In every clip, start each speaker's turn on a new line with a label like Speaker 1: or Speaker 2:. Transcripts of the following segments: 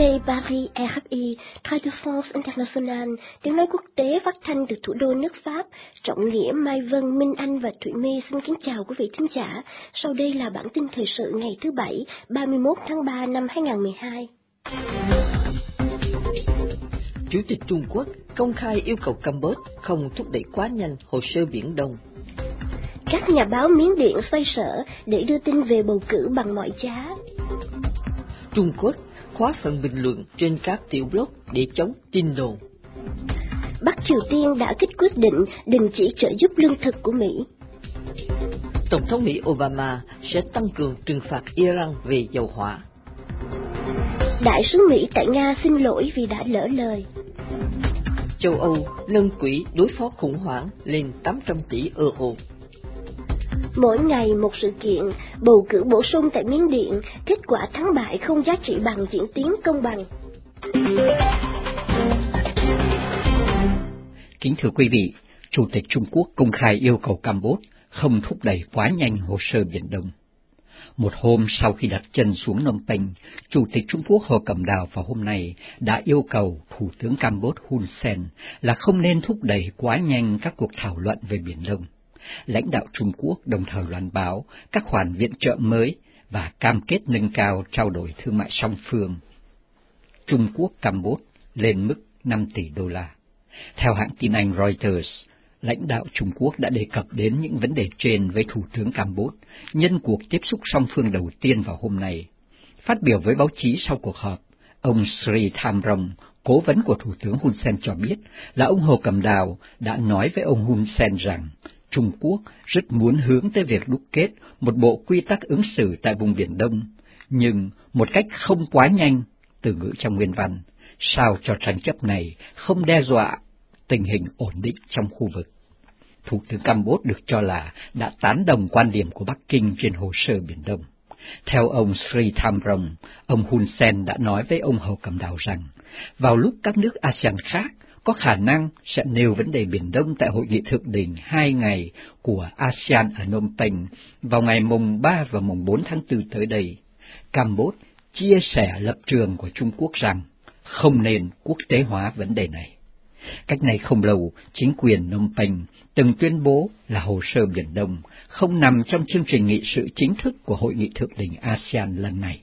Speaker 1: RFI Paris, RFI, Radio France International, tiếng nói quốc tế phát thanh từ thủ đô nước Pháp. Trọng Nghĩa, Mai Vân, Minh Anh và Thụy My xin kính chào quý vị thính giả. Sau đây là bản tin thời sự ngày thứ Bảy, 31 tháng 3 năm 2012.
Speaker 2: Chủ tịch Trung Quốc công khai yêu cầu Campuchia không thúc đẩy quá nhanh hồ sơ Biển Đông.
Speaker 1: Các nhà báo Miến Điện xoay sở để đưa tin về bầu cử bằng mọi giá.
Speaker 2: Trung Quốc khóa phần bình luận trên các tiểu blog để chống tin đồn.
Speaker 1: Bắc Triều Tiên đã kích quyết định đình chỉ trợ giúp lương thực của Mỹ.
Speaker 2: Tổng thống Mỹ Obama sẽ tăng cường trừng phạt Iran về dầu hỏa.
Speaker 1: Đại sứ Mỹ tại Nga xin lỗi vì đã lỡ lời.
Speaker 2: Châu Âu nâng quỹ đối phó khủng hoảng lên 800 tỷ euro.
Speaker 1: Mỗi ngày một sự kiện, bầu cử bổ sung tại Miến Điện, kết quả thắng bại không giá trị bằng diễn tiến công bằng.
Speaker 3: Kính thưa quý vị, Chủ tịch Trung Quốc công khai yêu cầu Campuchia không thúc đẩy quá nhanh hồ sơ Biển Đông. Một hôm sau khi đặt chân xuống Phnom Penh, Chủ tịch Trung Quốc Hồ Cẩm Đào vào hôm nay đã yêu cầu Thủ tướng Campuchia Hun Sen là không nên thúc đẩy quá nhanh các cuộc thảo luận về Biển Đông. Lãnh đạo Trung Quốc đồng thời loan báo các khoản viện trợ mới và cam kết nâng cao trao đổi thương mại song phương Trung Quốc-Campuchia lên mức 5 tỷ đô la. Theo hãng tin Anh Reuters, lãnh đạo Trung Quốc đã đề cập đến những vấn đề trên với Thủ tướng Campuchia nhân cuộc tiếp xúc song phương đầu tiên vào hôm nay. Phát biểu với báo chí sau cuộc họp, ông Sri Thamrong, cố vấn của Thủ tướng Hun Sen cho biết là ông Hồ Cẩm Đào đã nói với ông Hun Sen rằng Trung Quốc rất muốn hướng tới việc đúc kết một bộ quy tắc ứng xử tại vùng Biển Đông, nhưng một cách không quá nhanh, từ ngữ trong nguyên văn, sao cho tranh chấp này không đe dọa tình hình ổn định trong khu vực. Thủ tướng Campuchia được cho là đã tán đồng quan điểm của Bắc Kinh trên hồ sơ Biển Đông. Theo ông Sri Thamrong, ông Hun Sen đã nói với ông Hồ Cẩm Đào rằng, vào lúc các nước ASEAN khác có khả năng sẽ nêu vấn đề Biển Đông tại hội nghị thượng đỉnh 2 ngày của ASEAN ở Phnom Penh vào ngày mùng 3 và mùng 4 tháng 4 tới đây, Campuchia chia sẻ lập trường của Trung Quốc rằng không nên quốc tế hóa vấn đề này. Cách này không lâu, chính quyền Phnom Penh từng tuyên bố là hồ sơ Biển Đông không nằm trong chương trình nghị sự chính thức của hội nghị thượng đỉnh ASEAN lần này.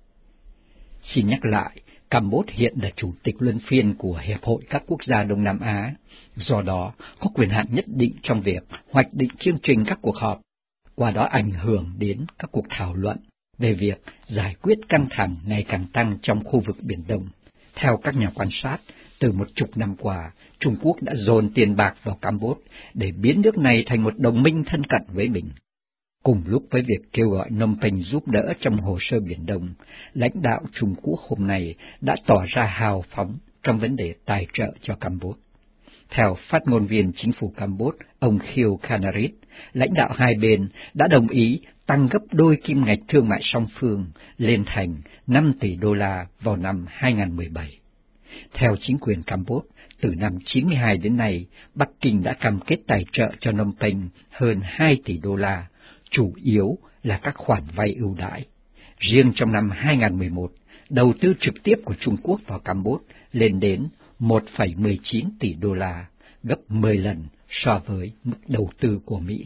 Speaker 3: Xin nhắc lại, Campuchia hiện là chủ tịch luân phiên của Hiệp hội các quốc gia Đông Nam Á, do đó có quyền hạn nhất định trong việc hoạch định chương trình các cuộc họp, qua đó ảnh hưởng đến các cuộc thảo luận về việc giải quyết căng thẳng ngày càng tăng trong khu vực Biển Đông. Theo các nhà quan sát, từ 10 năm qua, Trung Quốc đã dồn tiền bạc vào Campuchia để biến nước này thành một đồng minh thân cận với mình. Cùng lúc với việc kêu gọi Phnom Penh giúp đỡ trong hồ sơ Biển Đông, lãnh đạo Trung Quốc hôm nay đã tỏ ra hào phóng trong vấn đề tài trợ cho Campuchia. Theo phát ngôn viên chính phủ Campuchia, ông Khieu Kanarit, lãnh đạo hai bên đã đồng ý tăng gấp đôi kim ngạch thương mại song phương lên thành 5 tỷ đô la vào năm 2017. Theo chính quyền Campuchia, từ năm 92 đến nay, Bắc Kinh đã cam kết tài trợ cho Phnom Penh hơn 2 tỷ đô la, chủ yếu là các khoản vay ưu đãi. Riêng trong năm 2011, đầu tư trực tiếp của Trung Quốc vào Campuchia lên đến 1,19 tỷ đô la, gấp 10 lần so với mức đầu tư của Mỹ.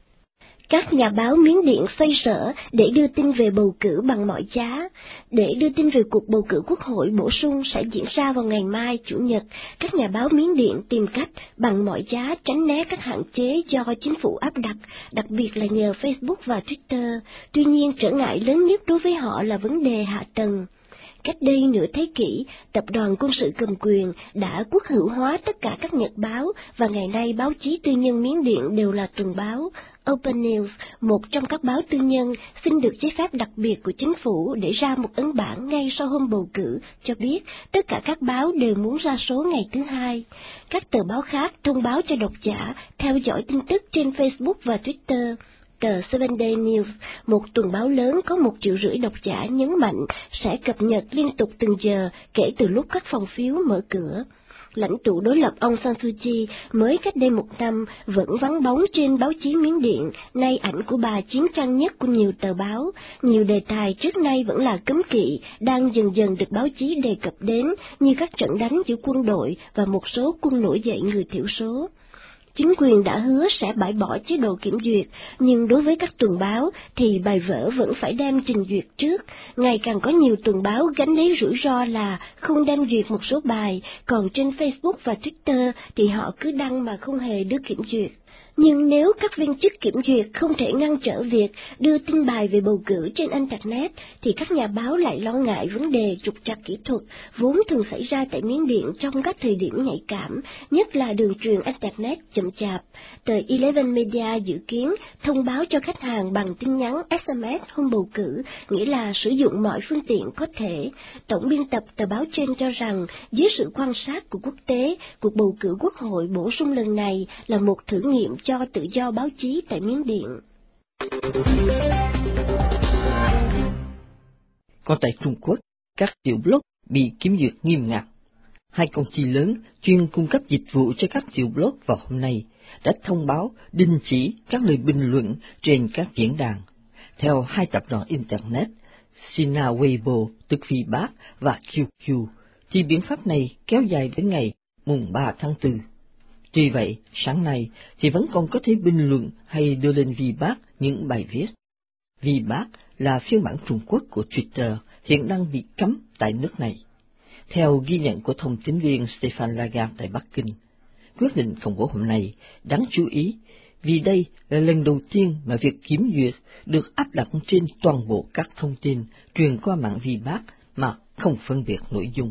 Speaker 1: Các nhà báo Miến Điện xoay sở để đưa tin về bầu cử bằng mọi giá. Để đưa tin về cuộc bầu cử quốc hội bổ sung sẽ diễn ra vào ngày mai, Chủ nhật, các nhà báo Miến Điện tìm cách bằng mọi giá tránh né các hạn chế do chính phủ áp đặt, đặc biệt là nhờ Facebook và Twitter. Tuy nhiên, trở ngại lớn nhất đối với họ là vấn đề hạ tầng. Cách đây nửa thế kỷ, tập đoàn quân sự cầm quyền đã quốc hữu hóa tất cả các nhật báo và ngày nay báo chí tư nhân Miến Điện đều là tuần báo. Open News, một trong các báo tư nhân, xin được giấy phép đặc biệt của chính phủ để ra một ấn bản ngay sau hôm bầu cử, cho biết tất cả các báo đều muốn ra số ngày thứ Hai. Các tờ báo khác thông báo cho độc giả theo dõi tin tức trên Facebook và Twitter. Tờ 7 Day News, một tuần báo lớn có 1,5 triệu độc giả, nhấn mạnh sẽ cập nhật liên tục từng giờ kể từ lúc các phòng phiếu mở cửa. lãnh tụ đối lập Aung San Suu Kyi mới cách đây 1 năm vẫn vắng bóng trên báo chí Miến Điện, nay ảnh của bà chiếm trang nhất của nhiều tờ báo. Nhiều đề tài trước nay vẫn là cấm kỵ đang dần dần được báo chí đề cập đến, như các trận đánh giữa quân đội và một số quân nổi dậy người thiểu số. Chính quyền đã hứa sẽ bãi bỏ chế độ kiểm duyệt, nhưng đối với các tuần báo thì bài vở vẫn phải đem trình duyệt trước. Ngày càng có nhiều tuần báo gánh lấy rủi ro là không đem duyệt một số bài, còn trên Facebook và Twitter thì họ cứ đăng mà không hề đưa kiểm duyệt. Nhưng nếu các viên chức kiểm duyệt không thể ngăn trở việc đưa tin bài về bầu cử trên Internet, thì các nhà báo lại lo ngại vấn đề trục trặc kỹ thuật vốn thường xảy ra tại Miến Điện trong các thời điểm nhạy cảm, nhất là đường truyền Internet chậm chạp. Tờ Eleven Media dự kiến thông báo cho khách hàng bằng tin nhắn SMS hôm bầu cử, nghĩa là sử dụng mọi phương tiện có thể. Tổng biên tập tờ báo trên cho rằng, dưới sự quan sát của quốc tế, cuộc bầu cử quốc hội bổ sung lần này là một thử nghiệm cho tự do báo chí tại Miến Điện.
Speaker 2: Còn tại Trung Quốc, các tiểu blog bị kiểm duyệt nghiêm ngặt. 2 công ty lớn chuyên cung cấp dịch vụ cho các tiểu blog vào hôm nay đã thông báo đình chỉ các lời bình luận trên các diễn đàn. Theo 2 tập đoàn Internet, Sina Weibo tức VBAC và QQ, thì biện pháp này kéo dài đến ngày mùng 3 tháng 4. Tuy vậy, sáng nay thì vẫn còn có thể bình luận hay đưa lên VBAC những bài viết. VBAC là phiên bản Trung Quốc của Twitter hiện đang bị cấm tại nước này. Theo ghi nhận của thông tín viên Stéphane Lagarde tại Bắc Kinh, quyết định công bố hôm nay đáng chú ý vì đây là lần đầu tiên mà việc kiểm duyệt được áp đặt trên toàn bộ các thông tin truyền qua mạng VBAC mà không phân biệt nội dung.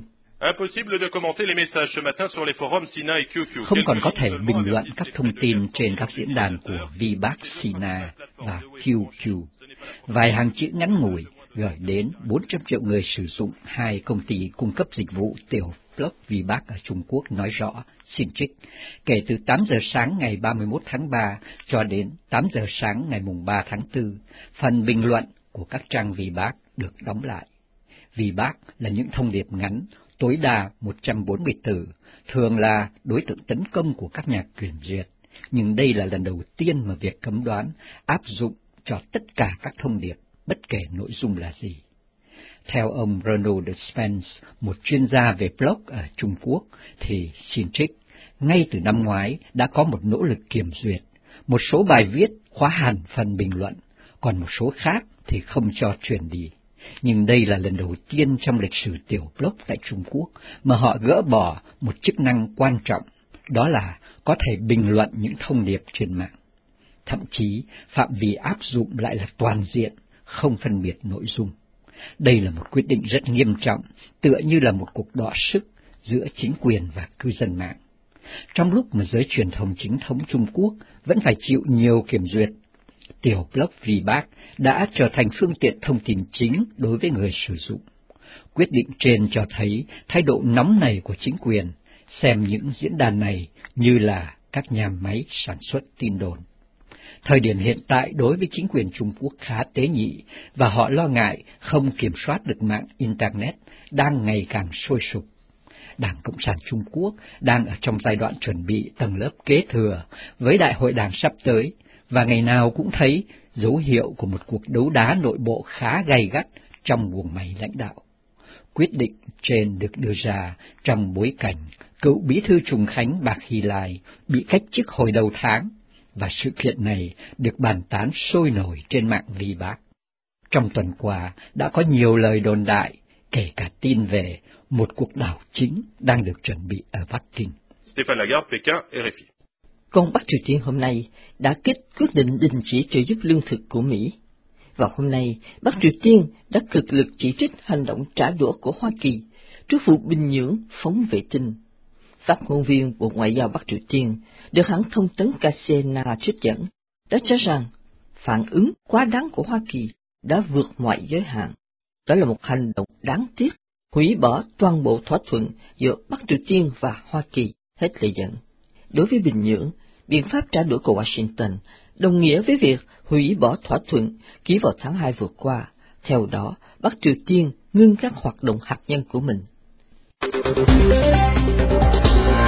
Speaker 3: Không còn có thể bình luận các thông tin trên các diễn đàn của VBAC, Sina và QQ. Vài hàng chữ ngắn ngủi gửi đến 400 triệu người sử dụng 2 công ty cung cấp dịch vụ tiểu blog VBAC ở Trung Quốc nói rõ, xin trích, kể từ 8 giờ sáng ngày 31 tháng 3 cho đến 8 giờ sáng ngày mùng 3 tháng 4, phần bình luận của các trang VBAC được đóng lại. VBAC là những thông điệp ngắn, tối đa 140 từ, thường là đối tượng tấn công của các nhà kiểm duyệt, nhưng đây là lần đầu tiên mà việc cấm đoán áp dụng cho tất cả các thông điệp, bất kể nội dung là gì. Theo ông Ronald Spence, một chuyên gia về blog ở Trung Quốc, thì xin trích, ngay từ năm ngoái đã có một nỗ lực kiểm duyệt, một số bài viết khóa hẳn phần bình luận, còn một số khác thì không cho truyền đi. Nhưng đây là lần đầu tiên trong lịch sử tiểu blog tại Trung Quốc mà họ gỡ bỏ một chức năng quan trọng, đó là có thể bình luận những thông điệp trên mạng. Thậm chí, phạm vi áp dụng lại là toàn diện, không phân biệt nội dung. Đây là một quyết định rất nghiêm trọng, tựa như là một cuộc đọ sức giữa chính quyền và cư dân mạng. Trong lúc mà giới truyền thông chính thống Trung Quốc vẫn phải chịu nhiều kiểm duyệt, tiểu blog VBAC đã trở thành phương tiện thông tin chính đối với người sử dụng. Quyết định trên cho thấy thái độ nóng nảy của chính quyền, xem những diễn đàn này như là các nhà máy sản xuất tin đồn. Thời điểm hiện tại đối với chính quyền Trung Quốc khá tế nhị, và họ lo ngại không kiểm soát được mạng Internet đang ngày càng sôi sục. Đảng Cộng sản Trung Quốc đang ở trong giai đoạn chuẩn bị tầng lớp kế thừa với đại hội đảng sắp tới, và ngày nào cũng thấy dấu hiệu của một cuộc đấu đá nội bộ khá gay gắt trong guồng máy lãnh đạo. Quyết định trên được đưa ra trong bối cảnh cựu bí thư Trùng Khánh Bạc Hy Lai bị cách chức hồi đầu tháng, và sự kiện này được bàn tán sôi nổi trên mạng VBAC. Trong tuần qua đã có nhiều lời đồn đại, kể cả tin về một cuộc đảo chính đang được chuẩn bị ở Bắc Kinh.
Speaker 4: Stéphane Lagarde, Pékin, RFI.
Speaker 2: Còn Bắc Triều Tiên hôm nay đã quyết định đình chỉ trợ giúp lương thực của Mỹ. Vào hôm nay, Bắc Triều Tiên đã cực lực chỉ trích hành động trả đũa của Hoa Kỳ trước vụ Bình Nhưỡng phóng vệ tinh. Phát ngôn viên Bộ Ngoại giao Bắc Triều Tiên được hãng thông tấn KCNA trích dẫn đã cho rằng phản ứng quá đáng của Hoa Kỳ đã vượt mọi giới hạn. Đó là một hành động đáng tiếc, hủy bỏ toàn bộ thỏa thuận giữa Bắc Triều Tiên và Hoa Kỳ, hết lời dẫn. Đối với Bình Nhưỡng, biện pháp trả đũa của Washington đồng nghĩa với việc hủy bỏ thỏa thuận ký vào tháng 2 vừa qua. Theo đó, Bắc Triều Tiên ngưng các hoạt động hạt nhân của mình.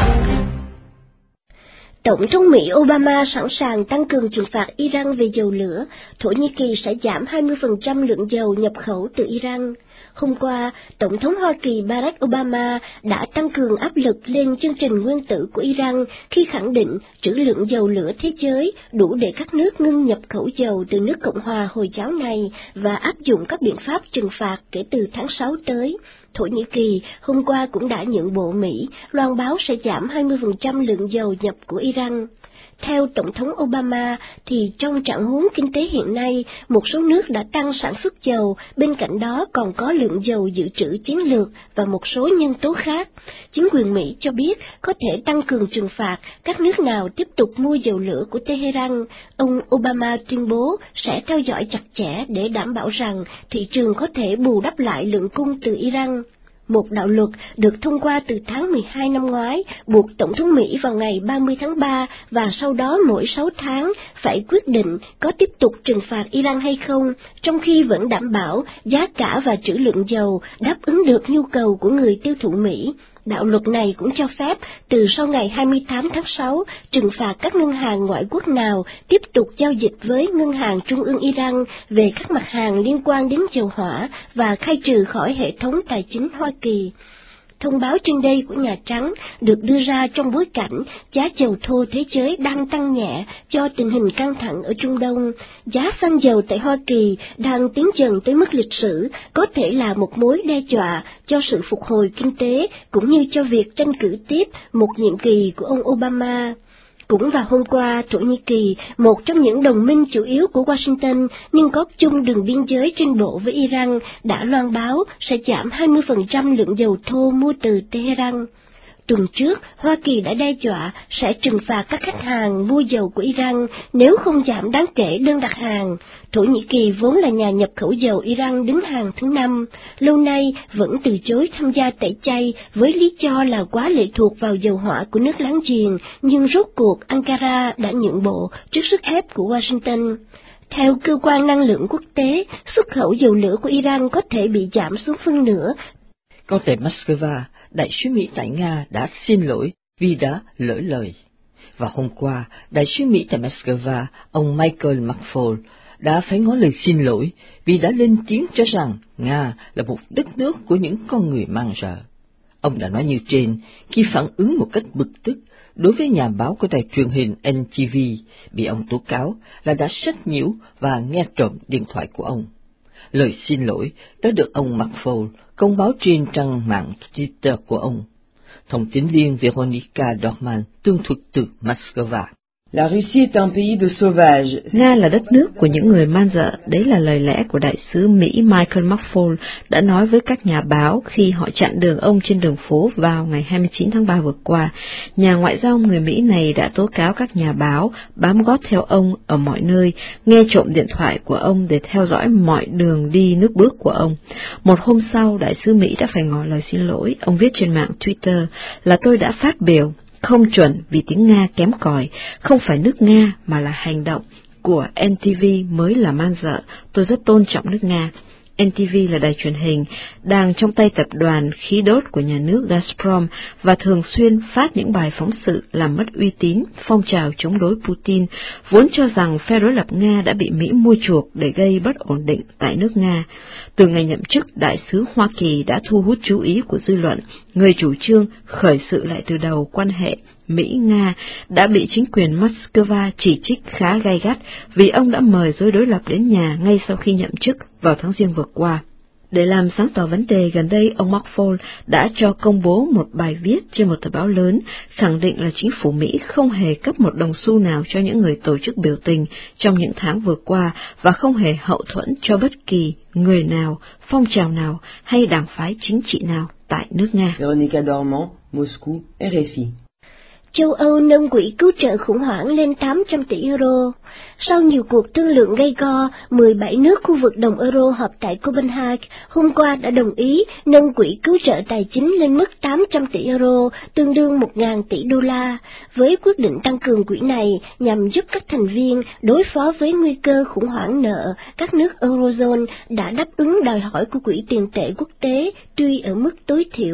Speaker 1: Tổng thống Mỹ Obama sẵn sàng tăng cường trừng phạt Iran về dầu lửa, Thổ Nhĩ Kỳ sẽ giảm 20% lượng dầu nhập khẩu từ Iran. Hôm qua, Tổng thống Hoa Kỳ Barack Obama đã tăng cường áp lực lên chương trình nguyên tử của Iran khi khẳng định trữ lượng dầu lửa thế giới đủ để các nước ngưng nhập khẩu dầu từ nước Cộng hòa Hồi giáo này và áp dụng các biện pháp trừng phạt kể từ tháng 6 tới. Thổ Nhĩ Kỳ hôm qua cũng đã nhượng bộ Mỹ, loan báo sẽ giảm 20% lượng dầu nhập của Iran. Theo Tổng thống Obama, thì trong trạng huống kinh tế hiện nay, một số nước đã tăng sản xuất dầu, bên cạnh đó còn có lượng dầu dự trữ chiến lược và một số nhân tố khác. Chính quyền Mỹ cho biết có thể tăng cường trừng phạt các nước nào tiếp tục mua dầu lửa của Tehran. Ông Obama tuyên bố sẽ theo dõi chặt chẽ để đảm bảo rằng thị trường có thể bù đắp lại lượng cung từ Iran. Một đạo luật được thông qua từ tháng 12 năm ngoái buộc Tổng thống Mỹ vào ngày 30 tháng 3 và sau đó mỗi 6 tháng phải quyết định có tiếp tục trừng phạt Iran hay không, trong khi vẫn đảm bảo giá cả và trữ lượng dầu đáp ứng được nhu cầu của người tiêu thụ Mỹ. Đạo luật này cũng cho phép từ sau ngày 28 tháng 6 trừng phạt các ngân hàng ngoại quốc nào tiếp tục giao dịch với Ngân hàng Trung ương Iran về các mặt hàng liên quan đến dầu hỏa và khai trừ khỏi hệ thống tài chính Hoa Kỳ. Thông báo trên đây của Nhà Trắng được đưa ra trong bối cảnh giá dầu thô thế giới đang tăng nhẹ do tình hình căng thẳng ở Trung Đông. Giá xăng dầu tại Hoa Kỳ đang tiến dần tới mức lịch sử, có thể là một mối đe dọa cho sự phục hồi kinh tế cũng như cho việc tranh cử tiếp một nhiệm kỳ của ông Obama. Cũng vào hôm qua, Thổ Nhĩ Kỳ, một trong những đồng minh chủ yếu của Washington nhưng có chung đường biên giới trên bộ với Iran, đã loan báo sẽ giảm 20% lượng dầu thô mua từ Tehran. Tuần trước, Hoa Kỳ đã đe dọa sẽ trừng phạt các khách hàng mua dầu của Iran nếu không giảm đáng kể đơn đặt hàng. Thổ Nhĩ Kỳ vốn là nhà nhập khẩu dầu Iran đứng hàng thứ 5, lâu nay vẫn từ chối tham gia tẩy chay với lý do là quá lệ thuộc vào dầu hỏa của nước láng giềng, nhưng rốt cuộc Ankara đã nhượng bộ trước sức ép của Washington. Theo cơ quan năng lượng quốc tế, xuất khẩu dầu lửa của Iran có thể bị giảm xuống phân nửa.
Speaker 2: Còn tại Moscow, đại sứ Mỹ tại Nga đã xin lỗi vì đã lỡ lời. Và hôm qua, đại sứ Mỹ tại Moscow, ông Michael McFaul, đã phải ngỏ lời xin lỗi vì đã lên tiếng cho rằng Nga là một đất nước của những con người man rợ. Ông đã nói như trên khi phản ứng một cách bực tức đối với nhà báo của đài truyền hình NTV bị ông tố cáo là đã sách nhiễu và nghe trộm điện thoại của ông. Lời xin lỗi đã được ông McFaul công báo trên trang mạng Twitter của ông. Thông tín viên Veronica Dorman tường thuật từ Moscow.
Speaker 5: La Russie est un pays de sauvages.
Speaker 6: Nga là đất nước của những người man dợ, đấy là lời lẽ của đại sứ Mỹ Michael McFaul đã nói với các nhà báo khi họ chặn đường ông trên đường phố vào ngày 29 tháng 3 vừa qua. Nhà ngoại giao người Mỹ này đã tố cáo các nhà báo bám gót theo ông ở mọi nơi, nghe trộm điện thoại của ông để theo dõi mọi đường đi nước bước của ông. Một hôm sau, đại sứ Mỹ đã phải ngỏ lời xin lỗi. Ông viết trên mạng Twitter là tôi đã phát biểu không chuẩn vì tiếng Nga kém cỏi, không phải nước Nga mà là hành động của NTV mới là man dợ, tôi rất tôn trọng nước Nga. NTV là đài truyền hình đang trong tay tập đoàn khí đốt của nhà nước Gazprom và thường xuyên phát những bài phóng sự làm mất uy tín phong trào chống đối Putin, vốn cho rằng phe đối lập Nga đã bị Mỹ mua chuộc để gây bất ổn định tại nước Nga. Từ ngày nhậm chức, đại sứ Hoa Kỳ đã thu hút chú ý của dư luận, người chủ trương khởi sự lại từ đầu quan hệ Mỹ-Nga đã bị chính quyền Moscow chỉ trích khá gay gắt vì ông đã mời giới đối lập đến nhà ngay sau khi nhậm chức vào tháng Giêng vừa qua. Để làm sáng tỏ vấn đề, gần đây ông McFaul đã cho công bố một bài viết trên một tờ báo lớn, khẳng định là chính phủ Mỹ không hề cấp một đồng xu nào cho những người tổ chức biểu tình trong những tháng vừa qua và không hề hậu thuẫn cho bất kỳ người nào, phong trào nào hay đảng phái chính trị nào tại nước Nga.
Speaker 5: Veronica Dorman, Moscou, RFI.
Speaker 1: Châu Âu nâng quỹ cứu trợ khủng hoảng lên 800 tỷ euro. Sau nhiều cuộc thương lượng gay go, 17 nước khu vực đồng euro họp tại Copenhagen hôm qua đã đồng ý nâng quỹ cứu trợ tài chính lên mức 800 tỷ euro, tương đương 1.000 tỷ đô la. Với quyết định tăng cường quỹ này nhằm giúp các thành viên đối phó với nguy cơ khủng hoảng nợ, các nước Eurozone đã đáp ứng đòi hỏi của Quỹ tiền tệ quốc tế tuy ở mức tối thiểu.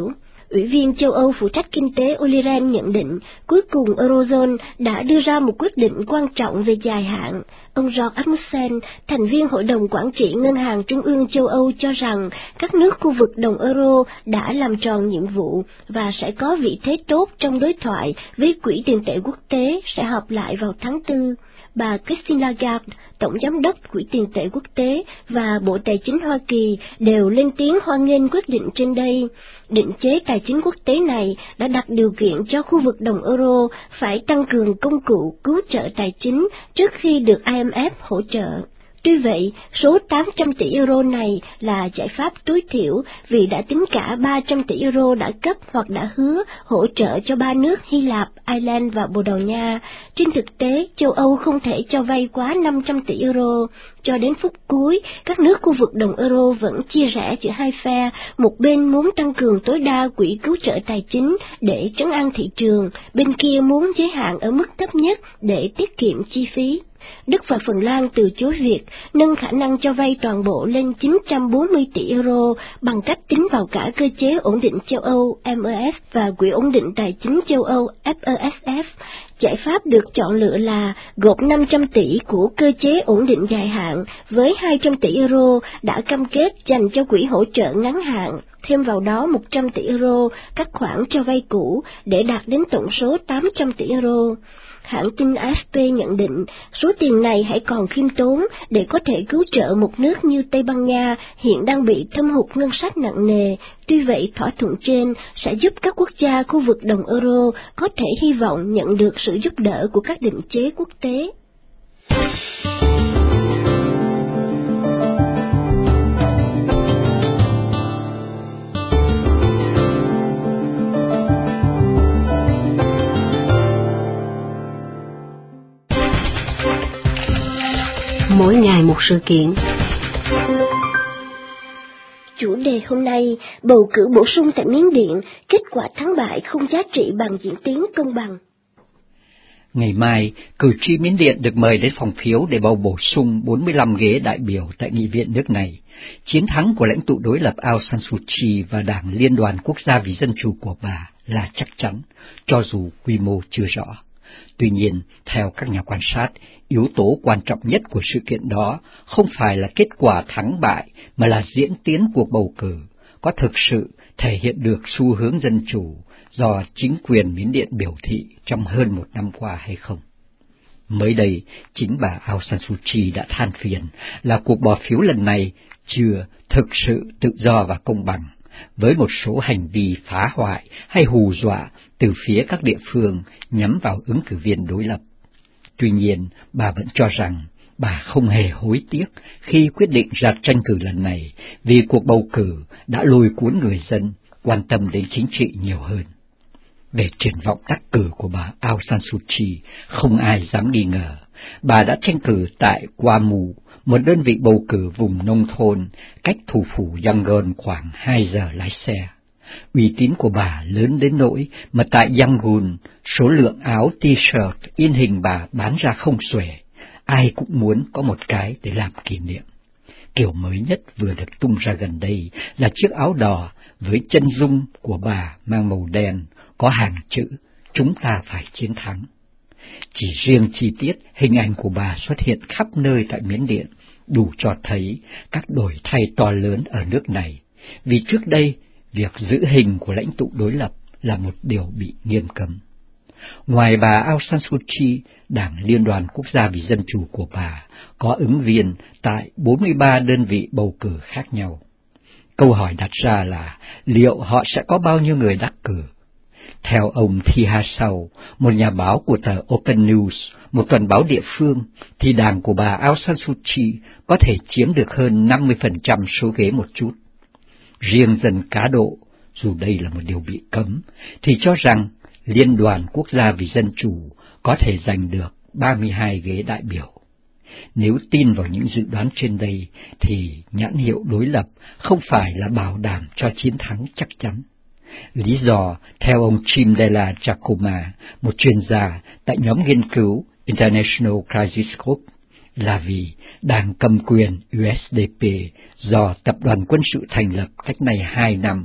Speaker 1: Ủy viên châu Âu phụ trách kinh tế Olli Rehn nhận định, cuối cùng Eurozone đã đưa ra một quyết định quan trọng về dài hạn. Ông George Asmussen, thành viên Hội đồng Quản trị Ngân hàng Trung ương châu Âu cho rằng các nước khu vực đồng euro đã làm tròn nhiệm vụ và sẽ có vị thế tốt trong đối thoại với Quỹ tiền tệ quốc tế sẽ họp lại vào tháng 4. Bà Christine Lagarde, Tổng Giám đốc Quỹ tiền tệ quốc tế và Bộ Tài chính Hoa Kỳ đều lên tiếng hoan nghênh quyết định trên đây. Định chế tài chính quốc tế này đã đặt điều kiện cho khu vực đồng euro phải tăng cường công cụ cứu trợ tài chính trước khi được IMF hỗ trợ. Tuy vậy, số 800 tỷ euro này là giải pháp tối thiểu vì đã tính cả 300 tỷ euro đã cấp hoặc đã hứa hỗ trợ cho 3 nước Hy Lạp, Ireland và Bồ Đào Nha. Trên thực tế, châu Âu không thể cho vay quá 500 tỷ euro. Cho đến phút cuối, các nước khu vực đồng euro vẫn chia rẽ giữa hai phe, một bên muốn tăng cường tối đa quỹ cứu trợ tài chính để trấn an thị trường, bên kia muốn giới hạn ở mức thấp nhất để tiết kiệm chi phí. Đức và Phần Lan từ chối việc nâng khả năng cho vay toàn bộ lên 940 tỷ euro bằng cách tính vào cả cơ chế ổn định châu Âu MES và Quỹ ổn định tài chính châu Âu FESF. Giải pháp được chọn lựa là gộp 500 tỷ của cơ chế ổn định dài hạn với 200 tỷ euro đã cam kết dành cho quỹ hỗ trợ ngắn hạn, thêm vào đó 100 tỷ euro các khoản cho vay cũ để đạt đến tổng số 800 tỷ euro. Hãng tin AFP nhận định số tiền này hãy còn khiêm tốn để có thể cứu trợ một nước như Tây Ban Nha hiện đang bị thâm hụt ngân sách nặng nề. Tuy vậy, thỏa thuận trên sẽ giúp các quốc gia khu vực đồng euro có thể hy vọng nhận được sự giúp đỡ của các định chế quốc tế.
Speaker 7: Mỗi ngày một sự kiện.
Speaker 1: Chủ đề hôm nay, bầu cử bổ sung tại Miến Điện, kết quả thắng bại không giá trị bằng diễn tiến công bằng.
Speaker 3: Ngày mai, cử tri Miến Điện được mời đến phòng phiếu để bầu bổ sung 45 ghế đại biểu tại nghị viện nước này. Chiến thắng của lãnh tụ đối lập Aung San Suu Kyi và Đảng Liên đoàn Quốc gia vì Dân chủ của bà là chắc chắn, cho dù quy mô chưa rõ. Tuy nhiên, theo các nhà quan sát, yếu tố quan trọng nhất của sự kiện đó không phải là kết quả thắng bại mà là diễn tiến cuộc bầu cử, có thực sự thể hiện được xu hướng dân chủ do chính quyền Miến Điện biểu thị trong hơn một năm qua hay không. Mới đây, chính bà Aung San Suu Kyi đã than phiền là cuộc bỏ phiếu lần này chưa thực sự tự do và công bằng, với một số hành vi phá hoại hay hù dọa từ phía các địa phương nhắm vào ứng cử viên đối lập. Tuy nhiên, bà vẫn cho rằng bà không hề hối tiếc khi quyết định ra tranh cử lần này vì cuộc bầu cử đã lôi cuốn người dân quan tâm đến chính trị nhiều hơn. Về triển vọng đắc cử của bà Aung San Suu Kyi, không ai dám nghi ngờ. Bà đã tranh cử tại Kwamu, một đơn vị bầu cử vùng nông thôn, cách thủ phủ Yangon khoảng 2 giờ lái xe. Uy tín của bà lớn đến nỗi mà tại Yangon, số lượng áo t-shirt in hình bà bán ra không xuể. Ai cũng muốn có một cái để làm kỷ niệm. Kiểu mới nhất vừa được tung ra gần đây là chiếc áo đỏ với chân dung của bà mang màu đen, có hàng chữ "Chúng ta phải chiến thắng". Chỉ riêng chi tiết hình ảnh của bà xuất hiện khắp nơi tại Miến Điện đủ cho thấy các đổi thay to lớn ở nước này, vì trước đây việc giữ hình của lãnh tụ đối lập là một điều bị nghiêm cấm. Ngoài bà Aung San Suu Kyi, Đảng Liên đoàn Quốc gia vì Dân chủ của bà có ứng viên tại 43 đơn vị bầu cử khác nhau. Câu hỏi đặt ra là liệu họ sẽ có bao nhiêu người đắc cử? Theo ông Thi Ha Sau, một nhà báo của tờ Open News, một tuần báo địa phương, thì đảng của bà Aung San Suu Kyi có thể chiếm được hơn 50% số ghế một chút. Riêng dân cá độ, dù đây là một điều bị cấm, thì cho rằng Liên đoàn Quốc gia vì Dân chủ có thể giành được 32 ghế đại biểu. Nếu tin vào những dự đoán trên đây, thì nhãn hiệu đối lập không phải là bảo đảm cho chiến thắng chắc chắn. Lý do, theo ông Jim Della Giacoma, một chuyên gia tại nhóm nghiên cứu International Crisis Group, là vì đảng cầm quyền USDP do tập đoàn quân sự thành lập cách đây 2 năm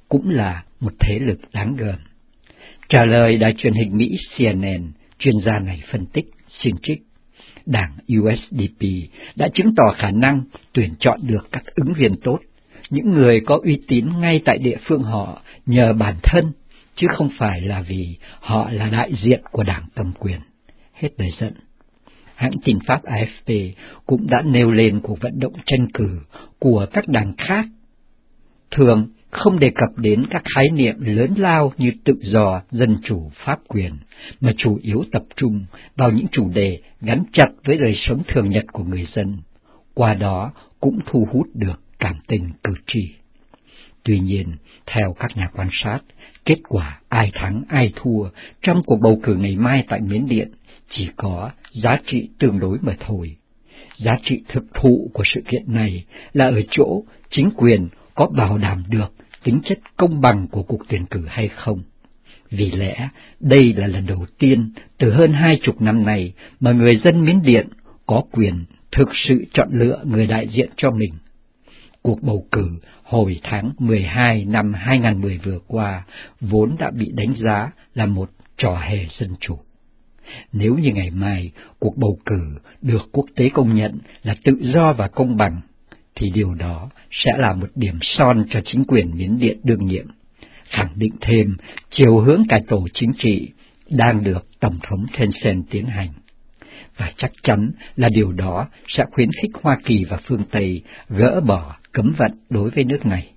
Speaker 3: cũng là một thế lực đáng gờm. Trả lời đài truyền hình Mỹ CNN, chuyên gia này phân tích, xin trích, đảng USDP đã chứng tỏ khả năng tuyển chọn được các ứng viên tốt, những người có uy tín ngay tại địa phương họ nhờ bản thân, chứ không phải là vì họ là đại diện của đảng cầm quyền. Hết lời dẫn. Hãng tin Pháp AFP cũng đã nêu lên cuộc vận động tranh cử của các đảng khác, thường không đề cập đến các khái niệm lớn lao như tự do, dân chủ, pháp quyền, mà chủ yếu tập trung vào những chủ đề gắn chặt với đời sống thường nhật của người dân, qua đó cũng thu hút được cảm tình cử tri. Tuy nhiên, theo các nhà quan sát, kết quả ai thắng ai thua trong cuộc bầu cử ngày mai tại Miến Điện chỉ có giá trị tương đối mà thôi. Giá trị thực thụ của sự kiện này là ở chỗ chính quyền có bảo đảm được tính chất công bằng của cuộc tuyển cử hay không. Vì lẽ, đây là lần đầu tiên từ hơn 20 năm nay mà người dân Miến Điện có quyền thực sự chọn lựa người đại diện cho mình. Cuộc bầu cử hồi tháng 12 năm 2010 vừa qua vốn đã bị đánh giá là một trò hề dân chủ. Nếu như ngày mai cuộc bầu cử được quốc tế công nhận là tự do và công bằng, thì điều đó sẽ là một điểm son cho chính quyền Miến Điện đương nhiệm, khẳng định thêm chiều hướng cải tổ chính trị đang được Tổng thống Thein Sein tiến hành. Và chắc chắn là điều đó sẽ khuyến khích Hoa Kỳ và phương Tây gỡ bỏ cấm vận đối với nước này.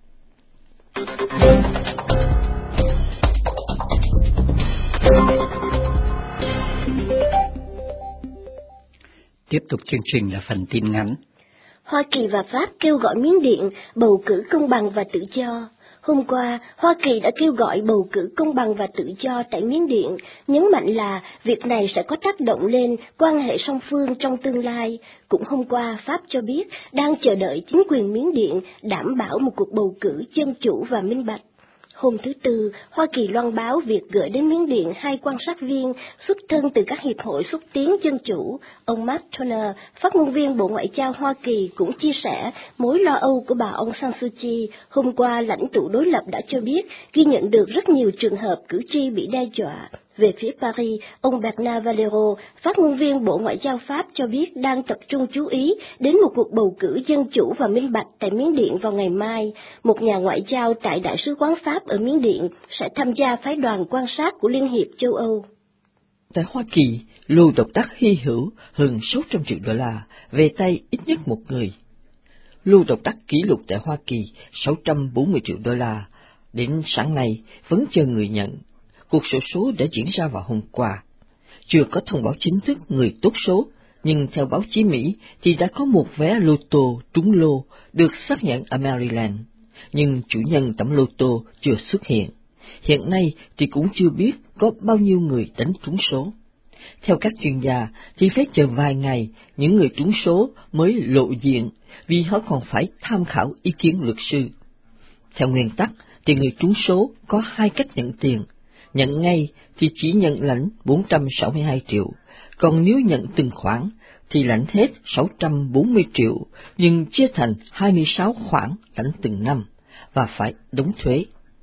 Speaker 3: Tiếp tục chương trình là phần tin ngắn.
Speaker 1: Hoa Kỳ và Pháp kêu gọi Miến Điện bầu cử công bằng và tự do. Hôm qua, Hoa Kỳ đã kêu gọi bầu cử công bằng và tự do tại Miến Điện, nhấn mạnh là việc này sẽ có tác động lên quan hệ song phương trong tương lai. Cũng hôm qua, Pháp cho biết đang chờ đợi chính quyền Miến Điện đảm bảo một cuộc bầu cử dân chủ và minh bạch. Hôm thứ Tư, Hoa Kỳ loan báo việc gửi đến Miến Điện 2 quan sát viên xuất thân từ các hiệp hội xúc tiến dân chủ. Ông Matt Turner, phát ngôn viên Bộ Ngoại giao Hoa Kỳ, cũng chia sẻ mối lo âu của bà Aung San Suu Kyi. Hôm qua, lãnh tụ đối lập đã cho biết ghi nhận được rất nhiều trường hợp cử tri bị đe dọa. Về phía Paris, ông Bernard Valero, phát ngôn viên Bộ Ngoại giao Pháp, cho biết đang tập trung chú ý đến một cuộc bầu cử dân chủ và minh bạch tại Miến Điện vào ngày mai. Một nhà ngoại giao tại Đại sứ quán Pháp ở Miến Điện sẽ tham gia phái đoàn quan sát của Liên hiệp châu Âu.
Speaker 2: Tại Hoa Kỳ, lưu độc đắc hy hữu hơn 600 triệu đô la về tay ít nhất một người. Lưu độc đắc kỷ lục tại Hoa Kỳ 640 triệu đô la, đến sáng nay vẫn chờ người nhận. Cuộc xổ số đã diễn ra vào hôm qua. Chưa có thông báo chính thức người tốt số, nhưng theo báo chí Mỹ thì đã có một vé lô tô trúng lô được xác nhận ở Maryland, nhưng chủ nhân tấm lô tô chưa xuất hiện. Hiện nay thì cũng chưa biết có bao nhiêu người đánh trúng số. Theo các chuyên gia thì phải chờ vài ngày những người trúng số mới lộ diện, vì họ còn phải tham khảo ý kiến luật sư. Theo nguyên tắc thì người trúng số có 2 cách nhận tiền. Nhận ngay thì chỉ nhận lãnh 462 triệu, còn nếu nhận từng khoản thì lãnh hết 640 triệu, nhưng chia thành 26 khoản lãnh từng năm và phải đóng thuế.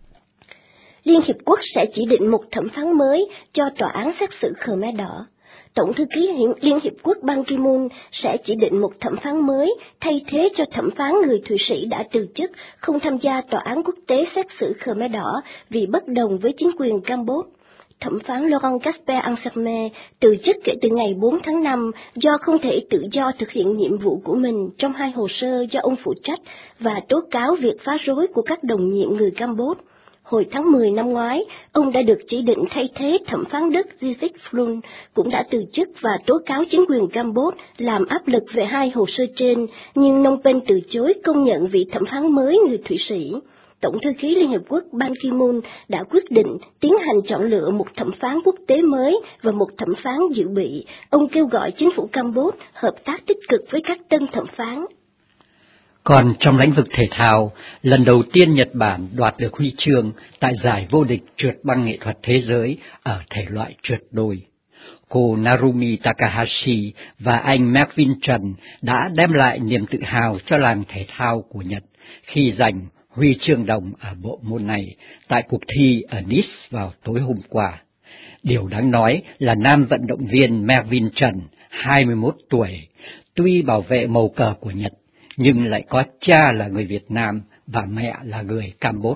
Speaker 1: Liên Hiệp Quốc sẽ chỉ định một thẩm phán mới cho tòa án xét xử Khmer Đỏ. Tổng thư ký Liên Hiệp Quốc Ban Ki-moon sẽ chỉ định một thẩm phán mới thay thế cho thẩm phán người Thụy Sĩ đã từ chức, không tham gia tòa án quốc tế xét xử Khmer Đỏ vì bất đồng với chính quyền Campuchia. Thẩm phán Laurent Kasper-Ansermet từ chức kể từ ngày 4 tháng 5 do không thể tự do thực hiện nhiệm vụ của mình trong 2 hồ sơ do ông phụ trách và tố cáo việc phá rối của các đồng nhiệm người Campuchia. Hồi tháng 10 năm ngoái, ông đã được chỉ định thay thế thẩm phán Đức Zizek Flun, cũng đã từ chức và tố cáo chính quyền Campuchia làm áp lực về 2 hồ sơ trên, nhưng Phnom Penh từ chối công nhận vị thẩm phán mới người Thụy Sĩ. Tổng thư ký Liên Hiệp Quốc Ban Ki-moon đã quyết định tiến hành chọn lựa một thẩm phán quốc tế mới và một thẩm phán dự bị. Ông kêu gọi chính phủ Campuchia hợp tác tích cực với các tân thẩm phán.
Speaker 3: Còn trong lĩnh vực thể thao, lần đầu tiên Nhật Bản đoạt được huy chương tại giải vô địch trượt băng nghệ thuật thế giới ở thể loại trượt đôi. Cô Narumi Takahashi và anh Mark Vinson đã đem lại niềm tự hào cho làng thể thao của Nhật khi giành huy chương đồng ở bộ môn này tại cuộc thi ở Nice vào tối hôm qua. Điều đáng nói là nam vận động viên Mervin Trần, 21 tuổi, tuy bảo vệ màu cờ của Nhật, nhưng lại có cha là người Việt Nam và mẹ là người Campuchia.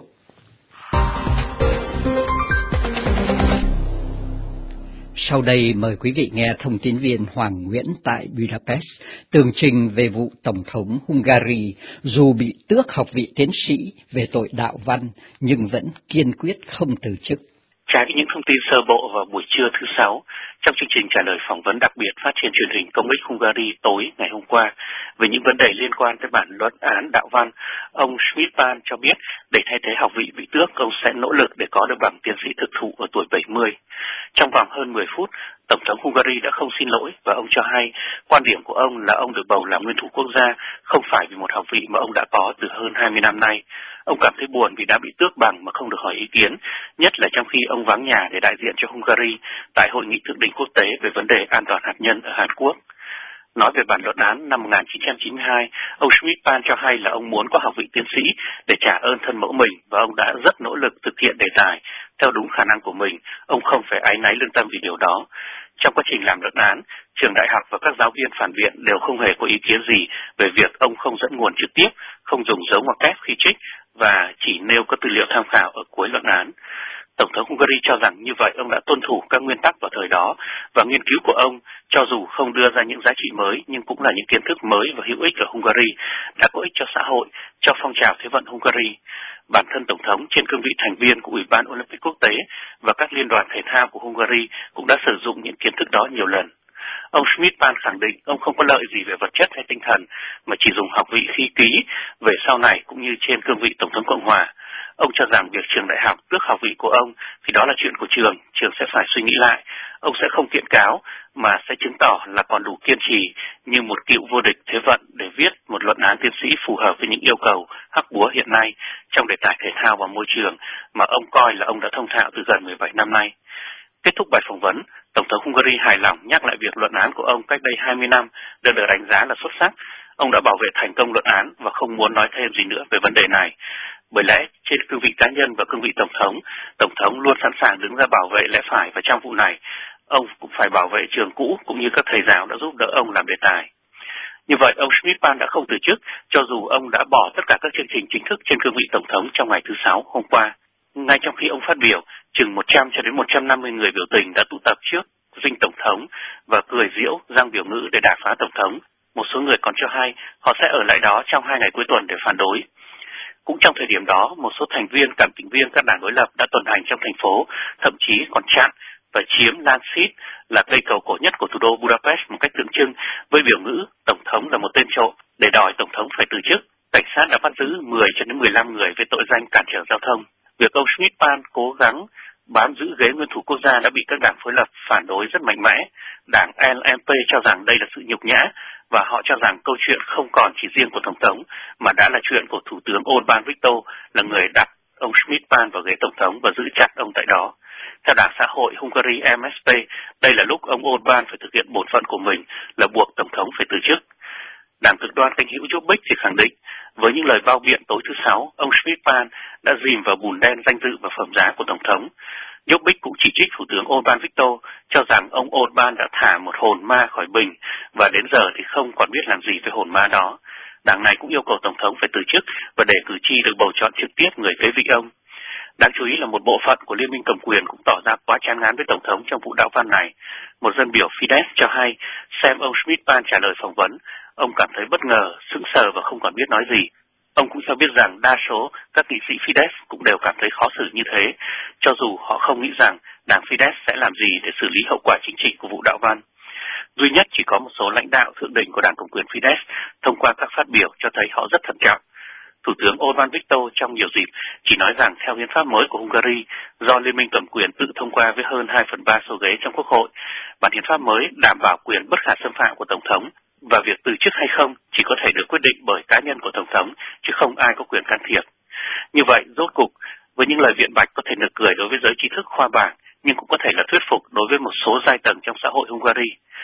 Speaker 3: Sau đây mời quý vị nghe thông tin viên Hoàng Nguyễn tại Budapest tường trình về vụ Tổng thống Hungary dù bị tước học vị tiến sĩ về tội đạo văn nhưng vẫn kiên quyết không từ chức.
Speaker 8: Trái với những thông tin sơ bộ vào buổi trưa thứ Sáu, trong chương trình trả lời phỏng vấn đặc biệt phát trên truyền hình công ích Hungary tối ngày hôm qua về những vấn đề liên quan tới bản luận án đạo văn, ông Schmidt-Pan cho biết để thay thế học vị bị tước, ông sẽ nỗ lực để có được bằng tiến sĩ thực thụ ở tuổi 70. Trong vòng hơn 10 phút, Tổng thống Hungary đã không xin lỗi và ông cho hay quan điểm của ông là ông được bầu làm nguyên thủ quốc gia không phải vì một học vị mà ông đã có từ hơn 20 năm nay. Ông cảm thấy buồn vì đã bị tước bằng mà không được hỏi ý kiến, nhất là trong khi ông vắng nhà để đại diện cho Hungary tại Hội nghị thượng đỉnh quốc tế về vấn đề an toàn hạt nhân ở Hàn Quốc. Nói về bản luận án năm 1992, ông Schmidt-Pan cho hay là ông muốn có học vị tiến sĩ để trả ơn thân mẫu mình và ông đã rất nỗ lực thực hiện đề tài theo đúng khả năng của mình. Ông không phải áy náy lương tâm vì điều đó. Trong quá trình làm luận án, trường đại học và các giáo viên phản biện đều không hề có ý kiến gì về việc ông không dẫn nguồn trực tiếp, không dùng dấu ngoặc kép khi trích và chỉ nêu các tư liệu tham khảo ở cuối luận án. Tổng thống Hungary cho rằng như vậy ông đã tuân thủ các nguyên tắc vào thời đó và nghiên cứu của ông, cho dù không đưa ra những giá trị mới nhưng cũng là những kiến thức mới và hữu ích ở Hungary, đã có ích cho xã hội, cho phong trào thế vận Hungary. Bản thân Tổng thống trên cương vị thành viên của Ủy ban Olympic quốc tế và các liên đoàn thể thao của Hungary cũng đã sử dụng những kiến thức đó nhiều lần. Ông Schmidt-Pan khẳng định ông không có lợi gì về vật chất hay tinh thần mà chỉ dùng học vị khi ký về sau này cũng như trên cương vị Tổng thống Cộng hòa. Ông cho rằng việc trường đại học tước học vị của ông thì đó là chuyện của trường sẽ phải suy nghĩ lại. Ông sẽ không kiện cáo mà sẽ chứng tỏ là còn đủ kiên trì như một cựu vô địch thế vận để viết một luận án tiến sĩ phù hợp với những yêu cầu hắc búa hiện nay trong đề tài thể thao và môi trường mà ông coi là ông đã thông thạo từ gần 17 năm nay. Kết thúc bài phỏng vấn, Tổng thống Hungary hài lòng nhắc lại việc luận án của ông cách đây 20 năm đã được đánh giá là xuất sắc. Ông đã bảo vệ thành công luận án và không muốn nói thêm gì nữa về vấn đề này. Bởi lẽ, trên cương vị cá nhân và cương vị Tổng thống luôn sẵn sàng đứng ra bảo vệ lẽ phải và trong vụ này, ông cũng phải bảo vệ trường cũ cũng như các thầy giáo đã giúp đỡ ông làm đề tài. Như vậy, ông Schmidt-Pan đã không từ chức, cho dù ông đã bỏ tất cả các chương trình chính thức trên cương vị Tổng thống trong ngày thứ Sáu hôm qua. Ngay trong khi ông phát biểu, chừng 100 cho đến 150 người biểu tình đã tụ tập trước dinh Tổng thống và cười giễu răng biểu ngữ để đả phá Tổng thống. Một số người còn cho hay họ sẽ ở lại đó trong 2 ngày cuối tuần để phản đối. Cũng trong thời điểm đó, một số thành viên, cảm tình viên các đảng đối lập đã tuần hành trong thành phố, thậm chí còn chặn và chiếm Lánchíd là cây cầu cổ nhất của thủ đô Budapest một cách tượng trưng với biểu ngữ Tổng thống là một tên trộm để đòi Tổng thống phải từ chức. Cảnh sát đã bắt giữ 10 cho đến 15 người với tội danh cản trở giao thông. Việc ông Schmidt-Pan cố gắng bám giữ ghế nguyên thủ quốc gia đã bị các đảng phối lập phản đối rất mạnh mẽ. Đảng LMP cho rằng đây là sự nhục nhã và họ cho rằng câu chuyện không còn chỉ riêng của Tổng thống mà đã là chuyện của Thủ tướng Orbán Viktor là người đặt ông Schmidt-Pan vào ghế Tổng thống và giữ chặt ông tại đó. Theo Đảng Xã hội Hungary MSP, đây là lúc ông Orbán phải thực hiện bổn phận của mình là buộc Tổng thống phải từ chức. Đảng cực đoan cánh hữu Jobbik thì khẳng định, với những lời bao biện tối thứ Sáu, ông Schmidt-Pan đã dìm vào bùn đen danh dự và phẩm giá của Tổng thống. Jobbik cũng chỉ trích Thủ tướng Orbán Viktor, cho rằng ông Orbán đã thả một hồn ma khỏi bình và đến giờ thì không còn biết làm gì với hồn ma đó. Đảng này cũng yêu cầu Tổng thống phải từ chức và để cử tri được bầu chọn trực tiếp người kế vị ông. Đáng chú ý là một bộ phận của Liên minh cầm quyền cũng tỏ ra quá chán ngán với Tổng thống trong vụ đạo văn này. Một dân biểu Fidesz cho hay, xem ông Schmidt-Pan trả lời phỏng vấn, ông cảm thấy bất ngờ, sững sờ và không còn biết nói gì. Ông cũng cho biết rằng đa số các nghị sĩ Fidesz cũng đều cảm thấy khó xử như thế, cho dù họ không nghĩ rằng đảng Fidesz sẽ làm gì để xử lý hậu quả chính trị của vụ đạo văn. Duy nhất chỉ có một số lãnh đạo thượng đỉnh của đảng cầm quyền Fidesz thông qua các phát biểu cho thấy họ rất thận trọng. Thủ tướng Orbán Viktor trong nhiều dịp chỉ nói rằng theo hiến pháp mới của Hungary, do Liên minh cầm quyền tự thông qua với hơn 2/3 số ghế trong quốc hội, bản hiến pháp mới đảm bảo quyền bất khả xâm phạm của Tổng thống và việc từ chức hay không chỉ có thể được quyết định bởi cá nhân của Tổng thống, chứ không ai có quyền can thiệp. Như vậy, rốt cục, với những lời viện bạch có thể nực cười đối với giới trí thức khoa bảng, nhưng cũng có thể là thuyết phục đối với một số giai tầng trong xã hội Hungary.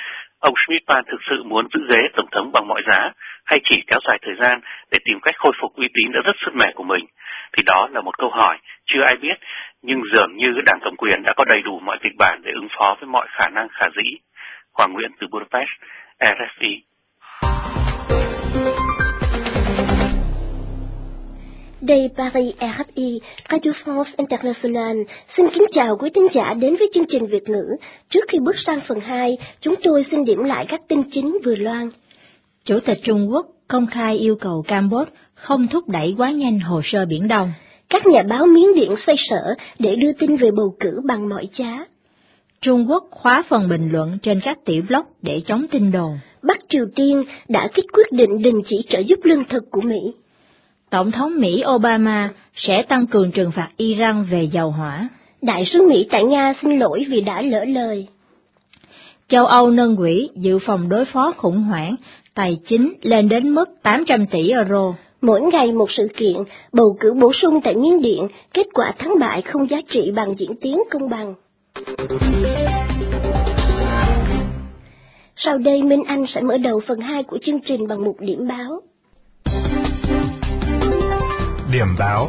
Speaker 8: ông Schmidt-Pan thực sự muốn giữ ghế tổng thống bằng mọi giá, hay chỉ kéo dài thời gian để tìm cách khôi phục uy tín đã rất sứt mẻ của mình, thì đó là một câu hỏi chưa ai biết, nhưng dường như đảng cầm quyền đã có đầy đủ mọi kịch bản để ứng phó với mọi khả năng khả dĩ. Hoàng Nguyễn từ Budapest, RFI.
Speaker 1: Đây Paris RFI, Radio France International, xin kính chào quý thính giả đến với chương trình Việt ngữ. Trước khi bước sang phần 2, chúng tôi xin điểm lại các tin chính vừa loan.
Speaker 9: Chủ tịch Trung Quốc công khai yêu cầu Campuchia không thúc đẩy quá nhanh hồ sơ Biển Đông.
Speaker 1: Các nhà báo Miến Điện xoay sở để đưa tin về bầu cử bằng mọi giá.
Speaker 9: Trung Quốc khóa phần bình luận trên các tiểu blog để chống tin đồn.
Speaker 1: Bắc Triều Tiên đã kích quyết định đình chỉ trợ giúp lương thực của Mỹ.
Speaker 9: Tổng thống Mỹ Obama sẽ tăng cường trừng phạt Iran về dầu hỏa.
Speaker 1: Đại sứ Mỹ tại Nga xin lỗi vì đã lỡ lời.
Speaker 9: Châu Âu nâng quỹ dự phòng đối phó khủng hoảng tài chính lên đến mức 800 tỷ euro.
Speaker 1: Mỗi ngày một sự kiện, bầu cử bổ sung tại Miến Điện, kết quả thắng bại không giá trị bằng diễn tiến công bằng. Sau đây Minh Anh sẽ mở đầu phần 2 của chương trình bằng một điểm báo.
Speaker 10: Điểm báo.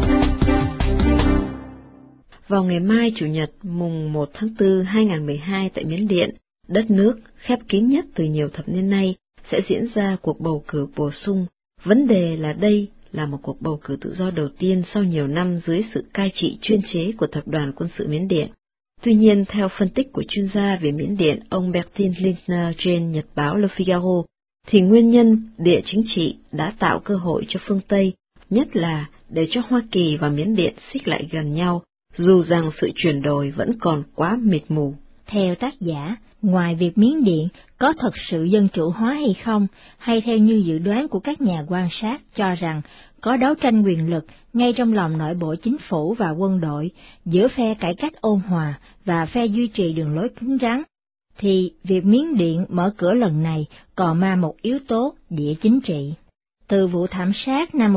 Speaker 6: Vào ngày mai Chủ nhật mùng 1 tháng 4 2012 tại Miến Điện, đất nước khép kín nhất từ nhiều thập niên nay, sẽ diễn ra cuộc bầu cử bổ sung. Vấn đề là đây là một cuộc bầu cử tự do đầu tiên sau nhiều năm dưới sự cai trị chuyên chế của tập đoàn quân sự Miến Điện. Tuy nhiên, theo phân tích của chuyên gia về Miến Điện, ông Bertin Lindner trên nhật báo Le Figaro, thì nguyên nhân địa chính trị đã tạo cơ hội cho phương Tây, nhất là để cho Hoa Kỳ và Miến Điện xích lại gần nhau, dù rằng sự chuyển đổi vẫn còn quá mịt mù.
Speaker 9: Theo tác giả, ngoài việc Miến Điện có thật sự dân chủ hóa hay không, hay theo như dự đoán của các nhà quan sát cho rằng có đấu tranh quyền lực ngay trong lòng nội bộ chính phủ và quân đội giữa phe cải cách ôn hòa và phe duy trì đường lối cứng rắn, thì việc Miến Điện mở cửa lần này còn mang một yếu tố địa chính trị. Từ vụ thảm sát năm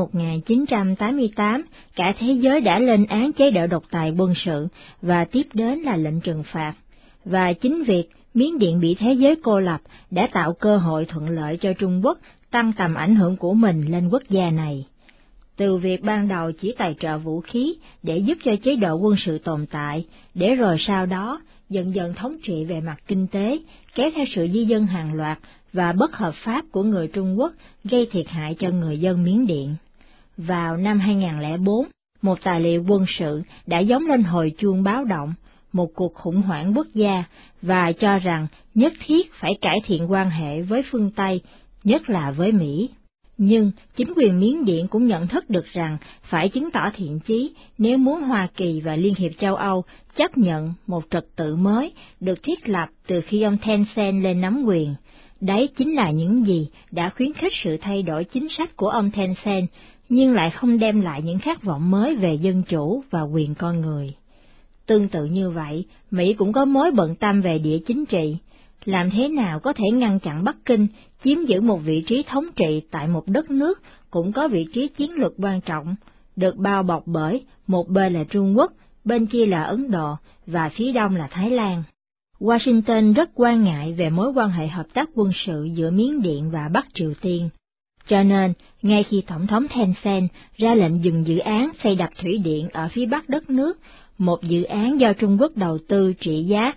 Speaker 9: 1988, cả thế giới đã lên án chế độ độc tài quân sự và tiếp đến là lệnh trừng phạt. Và chính việc Miến Điện bị thế giới cô lập đã tạo cơ hội thuận lợi cho Trung Quốc tăng tầm ảnh hưởng của mình lên quốc gia này. Từ việc ban đầu chỉ tài trợ vũ khí để giúp cho chế độ quân sự tồn tại, để rồi sau đó dần dần thống trị về mặt kinh tế, kéo theo sự di dân hàng loạt và bất hợp pháp của người Trung Quốc gây thiệt hại cho người dân Miến Điện. Vào năm 2004, một tài liệu quân sự đã gióng lên hồi chuông báo động một cuộc khủng hoảng quốc gia và cho rằng nhất thiết phải cải thiện quan hệ với phương Tây, nhất là với Mỹ. Nhưng chính quyền Miến Điện cũng nhận thức được rằng phải chứng tỏ thiện chí nếu muốn Hoa Kỳ và Liên hiệp châu Âu chấp nhận một trật tự mới được thiết lập từ khi ông Thein Sein lên nắm quyền. Đấy chính là những gì đã khuyến khích sự thay đổi chính sách của ông Thein Sein, nhưng lại không đem lại những khát vọng mới về dân chủ và quyền con người. Tương tự như vậy, Mỹ cũng có mối bận tâm về địa chính trị. Làm thế nào có thể ngăn chặn Bắc Kinh chiếm giữ một vị trí thống trị tại một đất nước cũng có vị trí chiến lược quan trọng, được bao bọc bởi một bên là Trung Quốc, bên kia là Ấn Độ và phía đông là Thái Lan. Washington rất quan ngại về mối quan hệ hợp tác quân sự giữa Miến Điện và Bắc Triều Tiên. Cho nên, ngay khi Tổng thống Thein Sein ra lệnh dừng dự án xây đập thủy điện ở phía bắc đất nước, một dự án do Trung Quốc đầu tư trị giá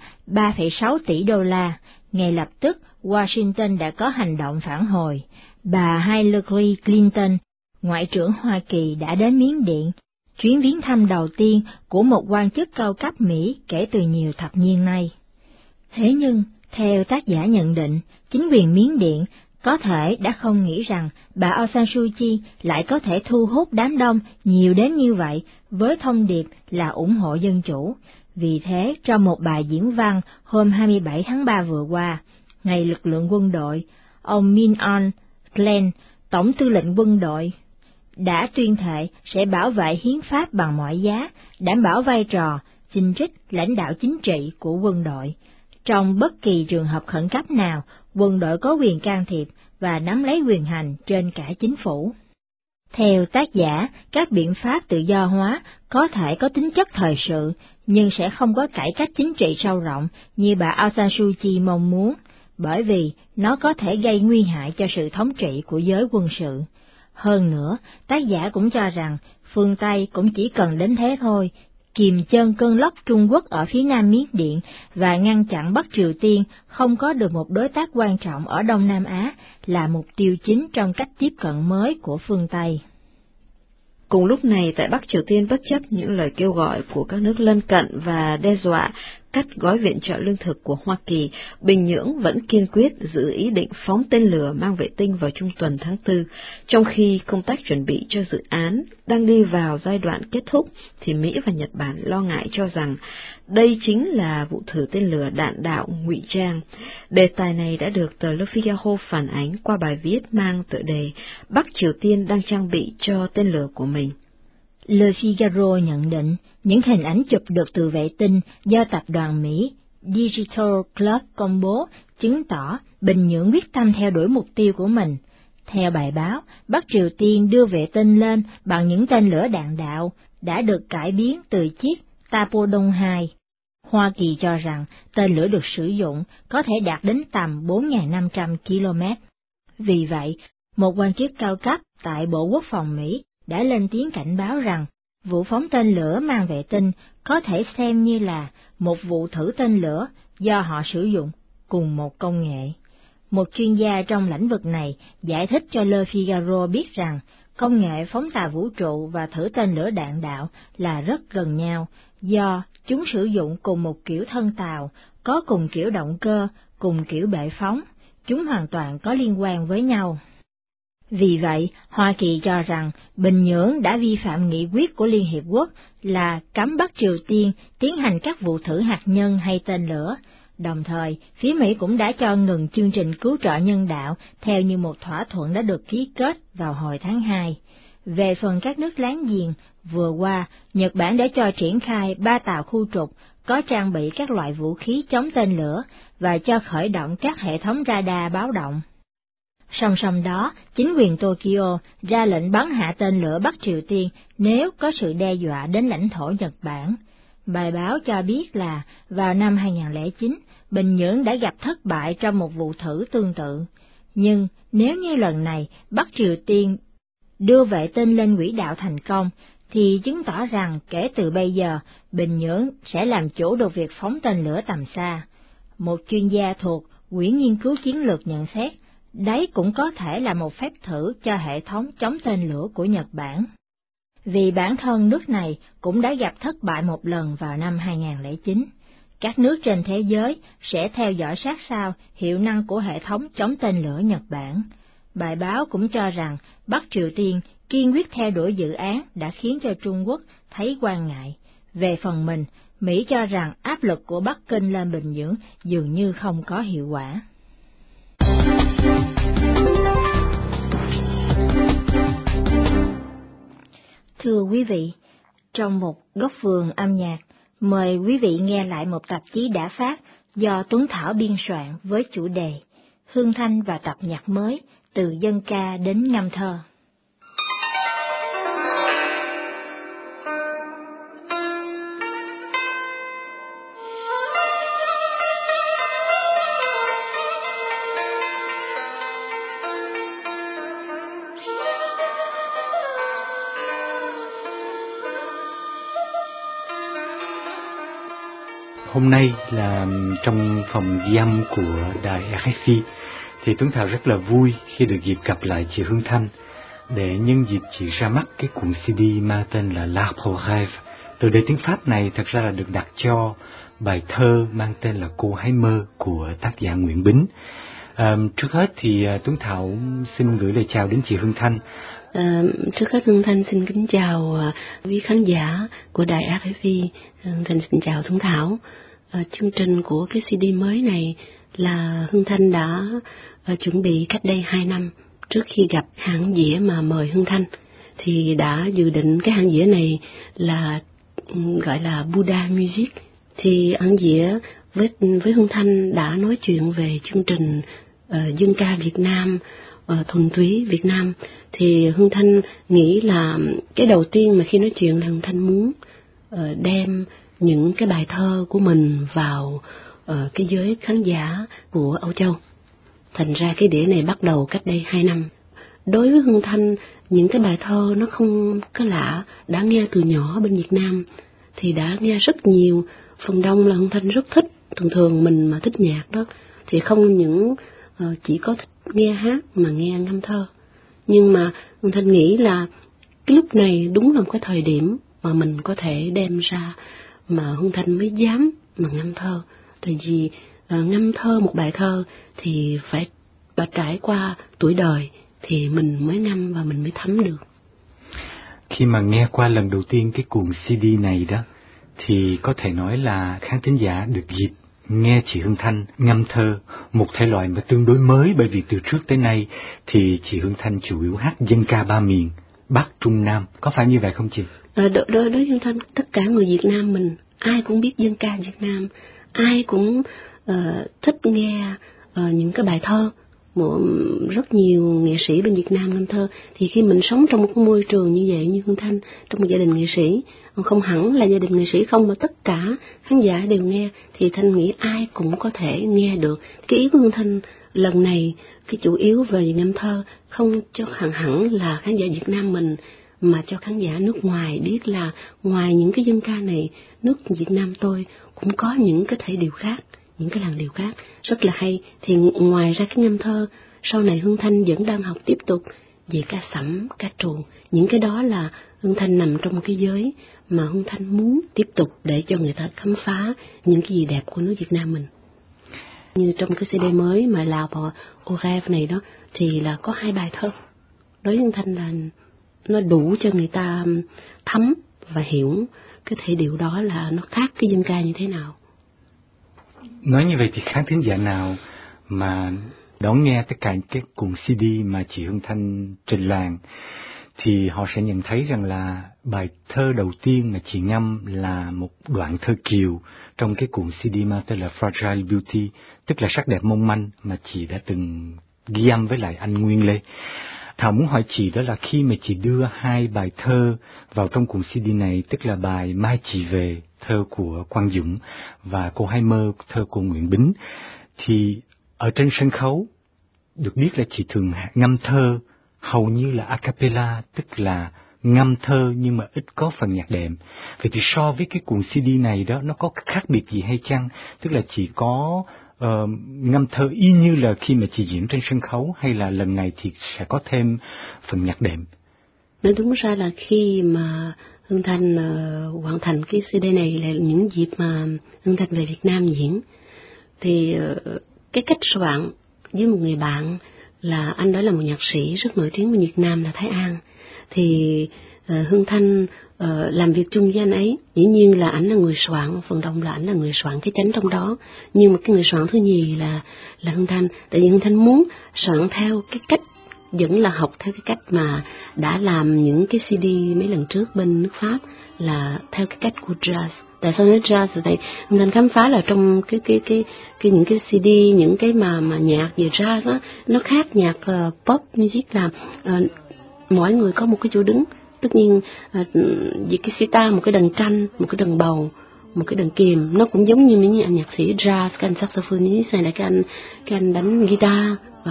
Speaker 9: 3,6 tỷ đô la, ngay lập tức Washington đã có hành động phản hồi. Bà Hillary Clinton, Ngoại trưởng Hoa Kỳ đã đến Miến Điện, chuyến viếng thăm đầu tiên của một quan chức cao cấp Mỹ kể từ nhiều thập niên nay. Thế nhưng, theo tác giả nhận định, chính quyền Miến Điện có thể đã không nghĩ rằng bà Aung San Suu Kyi lại có thể thu hút đám đông nhiều đến như vậy với thông điệp là ủng hộ dân chủ. Vì thế, trong một bài diễn văn hôm 27 tháng 3 vừa qua, ngày lực lượng quân đội, ông Min Aung Hlaing, Tổng tư lệnh quân đội, đã tuyên thệ sẽ bảo vệ hiến pháp bằng mọi giá, đảm bảo vai trò, chinh trích, lãnh đạo chính trị của quân đội. Trong bất kỳ trường hợp khẩn cấp nào, quân đội có quyền can thiệp và nắm lấy quyền hành trên cả chính phủ. Theo tác giả, các biện pháp tự do hóa có thể có tính chất thời sự, nhưng sẽ không có cải cách chính trị sâu rộng như bà Aung San Suu Kyi mong muốn. bởi vì nó có thể gây nguy hại cho sự thống trị của giới quân sự. Hơn nữa, tác giả cũng cho rằng phương Tây cũng chỉ cần đến thế thôi, kìm chân cơn lốc Trung Quốc ở phía nam Miến Điện và ngăn chặn Bắc Triều Tiên không có được một đối tác quan trọng ở Đông Nam Á là mục tiêu chính trong cách tiếp cận mới của phương Tây.
Speaker 6: Cùng lúc này, tại Bắc Triều Tiên bất chấp những lời kêu gọi của các nước lân cận và đe dọa cắt gói viện trợ lương thực của Hoa Kỳ, Bình Nhưỡng vẫn kiên quyết giữ ý định phóng tên lửa mang vệ tinh vào trung tuần tháng 4. Trong khi công tác chuẩn bị cho dự án đang đi vào giai đoạn kết thúc, thì Mỹ và Nhật Bản lo ngại cho rằng đây chính là vụ thử tên lửa đạn đạo ngụy trang. Đề tài này đã được tờ Le Figaro phản ánh qua bài viết mang tựa đề Bắc Triều Tiên đang trang bị cho tên lửa của mình.
Speaker 9: Le Figaro nhận định những hình ảnh chụp được từ vệ tinh do tập đoàn Mỹ Digital Club công bố chứng tỏ Bình Nhưỡng quyết tâm theo đuổi mục tiêu của mình. Theo bài báo, Bắc Triều Tiên đưa vệ tinh lên bằng những tên lửa đạn đạo đã được cải biến từ chiếc Tapodong 2. Hoa Kỳ cho rằng tên lửa được sử dụng có thể đạt đến tầm 4.500 km. Vì vậy, một quan chức cao cấp tại Bộ Quốc phòng Mỹ đã lên tiếng cảnh báo rằng vụ phóng tên lửa mang vệ tinh có thể xem như là một vụ thử tên lửa do họ sử dụng cùng một công nghệ. Một chuyên gia trong lĩnh vực này giải thích cho Le Figaro biết rằng công nghệ phóng tàu vũ trụ và thử tên lửa đạn đạo là rất gần nhau, do chúng sử dụng cùng một kiểu thân tàu, có cùng kiểu động cơ, cùng kiểu bệ phóng, chúng hoàn toàn có liên quan với nhau. Vì vậy, Hoa Kỳ cho rằng Bình Nhưỡng đã vi phạm nghị quyết của Liên Hiệp Quốc là cấm Bắc Triều Tiên tiến hành các vụ thử hạt nhân hay tên lửa. Đồng thời, phía Mỹ cũng đã cho ngừng chương trình cứu trợ nhân đạo theo như một thỏa thuận đã được ký kết vào hồi tháng 2. Về phần các nước láng giềng, vừa qua, Nhật Bản đã cho triển khai 3 tàu khu trục có trang bị các loại vũ khí chống tên lửa và cho khởi động các hệ thống radar báo động. Song song đó, chính quyền Tokyo ra lệnh bắn hạ tên lửa Bắc Triều Tiên nếu có sự đe dọa đến lãnh thổ Nhật Bản. Bài báo cho biết là vào năm 2009, Bình Nhưỡng đã gặp thất bại trong một vụ thử tương tự. Nhưng nếu như lần này Bắc Triều Tiên đưa vệ tinh lên quỹ đạo thành công, thì chứng tỏ rằng kể từ bây giờ, Bình Nhưỡng sẽ làm chủ được việc phóng tên lửa tầm xa. Một chuyên gia thuộc Quỹ Nghiên cứu Chiến lược nhận xét, đấy cũng có thể là một phép thử cho hệ thống chống tên lửa của Nhật Bản. Vì bản thân nước này cũng đã gặp thất bại một lần vào năm 2009. Các nước trên thế giới sẽ theo dõi sát sao hiệu năng của hệ thống chống tên lửa Nhật Bản. Bài báo cũng cho rằng Bắc Triều Tiên kiên quyết theo đuổi dự án đã khiến cho Trung Quốc thấy quan ngại. Về phần mình, Mỹ cho rằng áp lực của Bắc Kinh lên Bình Nhưỡng dường như không có hiệu quả. Thưa quý vị, trong một góc vườn âm nhạc, mời quý vị nghe lại một tạp chí đã phát do Tuấn Thảo biên soạn với chủ đề Hương Thanh và tập nhạc mới, từ dân ca đến ngâm thơ.
Speaker 11: Hôm nay là trong phòng ghi âm của đài RFI, thì Tuấn Thảo rất là vui khi được dịp gặp lại chị Hương Thanh để nhân dịp chị ra mắt cái cuộn CD mang tên là L'Arbre au Rêve. Từ đề tiếng Pháp này thật ra là được đặt cho bài thơ mang tên là Cô Hãy Mơ của tác giả Nguyễn Bính. Trước hết thì Tuấn Thảo xin gửi lời chào đến chị Hương Thanh.
Speaker 7: Trước hết Hương Thanh xin kính chào quý khán giả của đài RFI. Hương Thanh xin chào Tuấn Thảo. Chương trình của cái CD mới này là Hương Thanh đã chuẩn bị cách đây 2 năm. Trước khi gặp hãng dĩa mà mời Hương Thanh thì đã dự định cái hãng dĩa này là gọi là Buddha Music. Thì hãng dĩa với Hương Thanh đã nói chuyện về chương trình dân ca Việt Nam, thuần túy Việt Nam. Thì Hương Thanh nghĩ là cái đầu tiên mà khi nói chuyện là Hương Thanh muốn đem những cái bài thơ của mình vào cái giới khán giả của Âu Châu. Thành ra cái đĩa này bắt đầu cách đây 2 năm. Đối với Hương Thanh, những cái bài thơ nó không có lạ, đã nghe từ nhỏ bên Việt Nam thì đã nghe rất nhiều, phần đông là Hương Thanh rất thích. Thường mình mà thích nhạc đó thì không những chỉ có thích nghe hát mà nghe ngâm thơ. Nhưng mà Hương Thanh nghĩ là cái lúc này đúng là một cái thời điểm mà mình có thể đem ra mà Hương Thanh mới dám mà ngâm thơ. Tại vì ngâm thơ một bài thơ thì phải trải qua tuổi đời thì mình mới ngâm và mình mới thấm được.
Speaker 11: Khi mà nghe qua lần đầu tiên cái cuộn CD này đó, thì có thể nói là khán thính giả được dịp nghe chị Hương Thanh ngâm thơ, một thể loại mà tương đối mới, bởi vì từ trước tới nay thì chị Hương Thanh chủ yếu hát dân ca ba miền, Bắc, Trung, Nam. Có phải như vậy không chị?
Speaker 7: Đối với Hương Thanh, tất cả người Việt Nam mình, ai cũng biết dân ca Việt Nam, ai cũng thích nghe những cái bài thơ. Rất nhiều nghệ sĩ bên Việt Nam ngâm thơ, thì khi mình sống trong một môi trường như vậy, như Hương Thanh, trong một gia đình nghệ sĩ, không hẳn là gia đình nghệ sĩ không mà tất cả khán giả đều nghe, thì Thanh nghĩ ai cũng có thể nghe được. Cái ý của Hương Thanh lần này, cái chủ yếu về ngâm thơ, không cho hẳn là khán giả Việt Nam mình, mà cho khán giả nước ngoài biết là ngoài những cái dân ca này, nước Việt Nam tôi cũng có những cái thể điệu khác, những cái làn điệu khác rất là hay. Thì ngoài ra cái ngâm thơ, sau này Hương Thanh vẫn đang học tiếp tục về ca sẩm, ca trù. Những cái đó là Hương Thanh nằm trong một cái giới mà Hương Thanh muốn tiếp tục để cho người ta khám phá những cái gì đẹp của nước Việt Nam mình. Như trong cái CD mới mà Lào và Orève này đó, thì là có 2 bài thơ. Đối với Hương Thanh là nó đủ cho người ta thấm và hiểu cái thể điệu đó là nó khác cái dân ca như thế nào.
Speaker 11: Nói như vậy thì khán thính giả nào mà đón nghe tất cả cái cuộn CD mà chị Hương Thanh trình làng thì họ sẽ nhận thấy rằng là bài thơ đầu tiên mà chị ngâm là một đoạn thơ kiều trong cái cuộn CD mang tên là Fragile Beauty, tức là sắc đẹp mong manh, mà chị đã từng ghi âm với lại anh Nguyên Lê. Thảo muốn hỏi chị đó là khi mà chị đưa 2 bài thơ vào trong cuộn CD này, tức là bài Mai Chị Về, thơ của Quang Dũng, và Cô Hai Mơ, thơ của Nguyễn Bính, thì ở trên sân khấu được biết là chị thường ngâm thơ hầu như là a cappella, tức là ngâm thơ nhưng mà ít có phần nhạc đệm. Vậy thì so với cái cuộn CD này đó, nó có khác biệt gì hay chăng? Tức là chị có ngâm thơ y như là khi mà chị diễn trên sân khấu, hay là lần này thì sẽ có thêm phần nhạc đệm?
Speaker 7: Nói đúng ra là khi mà Hương Thanh hoàn thành cái CD này là những dịp mà Hương Thanh về Việt Nam diễn, thì cái cách soạn với một người bạn là anh đó là một nhạc sĩ rất nổi tiếng bên Việt Nam là Thái An, thì Hương Thanh làm việc chung với anh ấy. Dĩ nhiên là ảnh là người soạn, phần đông là ảnh là người soạn cái chánh trong đó, nhưng mà cái người soạn thứ nhì là Hương Thanh. Tại vì Hương Thanh muốn soạn theo cái cách, vẫn là học theo cái cách mà đã làm những cái CD mấy lần trước bên nước Pháp, là theo cái cách của jazz. Tại sao nói jazz? Tại Hương Thanh khám phá là trong cái những cái CD, những cái mà nhạc về jazz á, nó khác nhạc pop music, là mỗi người có một cái chỗ đứng. Tất nhiên vì cái sitar, một cái đàn tranh, một cái đàn bầu, một cái đàn kìm, nó cũng giống như những anh nhạc sĩ jazz, cái anh saxophonist này, là cái anh đánh guitar,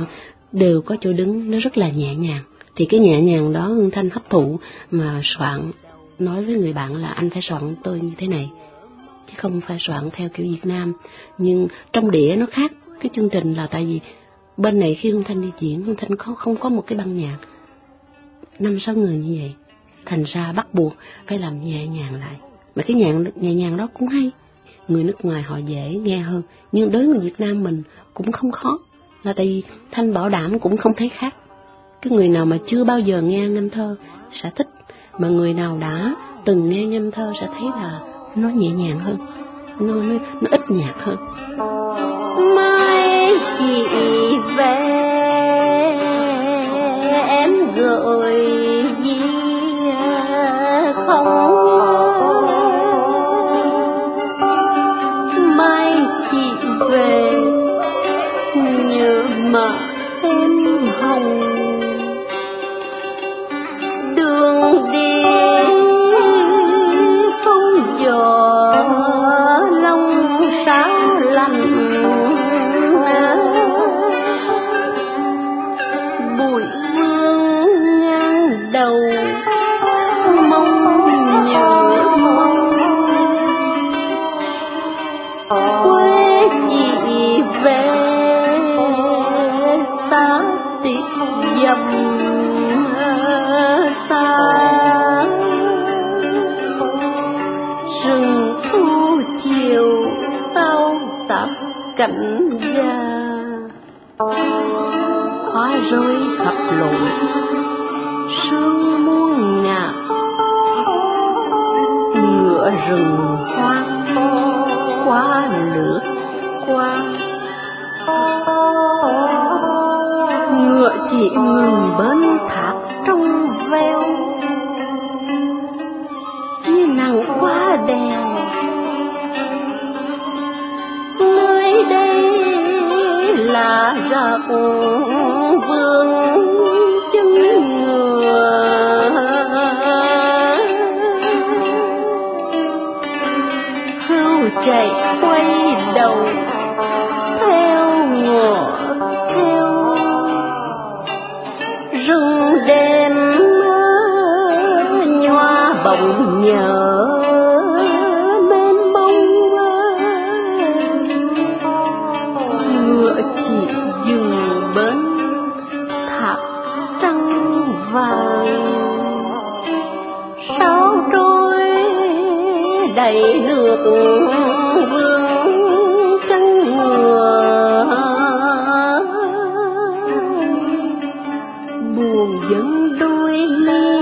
Speaker 7: đều có chỗ đứng, nó rất là nhẹ nhàng. Thì cái nhẹ nhàng đó Hương Thanh hấp thụ mà soạn, nói với người bạn là anh phải soạn tôi như thế này, chứ không phải soạn theo kiểu Việt Nam. Nhưng trong đĩa nó khác cái chương trình, là tại vì bên này khi Hương Thanh đi diễn, Hương Thanh không có một cái ban nhạc 5-6 người như vậy, thành ra bắt buộc phải làm nhẹ nhàng lại. Mà cái nhẹ nhàng đó cũng hay, người nước ngoài họ dễ nghe hơn, nhưng đối với người Việt Nam mình cũng không khó, là tại vì Thanh bảo đảm cũng không thấy khác. Cái người nào mà chưa bao giờ nghe ngâm thơ sẽ thích, mà người nào đã từng nghe ngâm thơ sẽ thấy là nó nhẹ nhàng hơn, nó ít nhạc hơn. Mai chị về em gửi gì không, mai chị về nhớ mà em hồng, đường đi không gió lòng sao lạnh dầm xa, rừng thu chiều tao tạp cảnh già, hoa rơi khắp lối sương muôn ngả, ngựa rừng hoang qua lướt qua, ngựa chỉ ngừng bên thác trong veo, như nắng qua đèo. Nơi đây là dọc vương chân ngựa, hươu chạy quay đầu theo ngựa theo, rừng đêm nhòa bóng nhớ mênh mông, ngựa chỉ dừng bên thác trăng vàng, sao trôi đầy nước vương chân ngựa, buồn dẫn đôi ly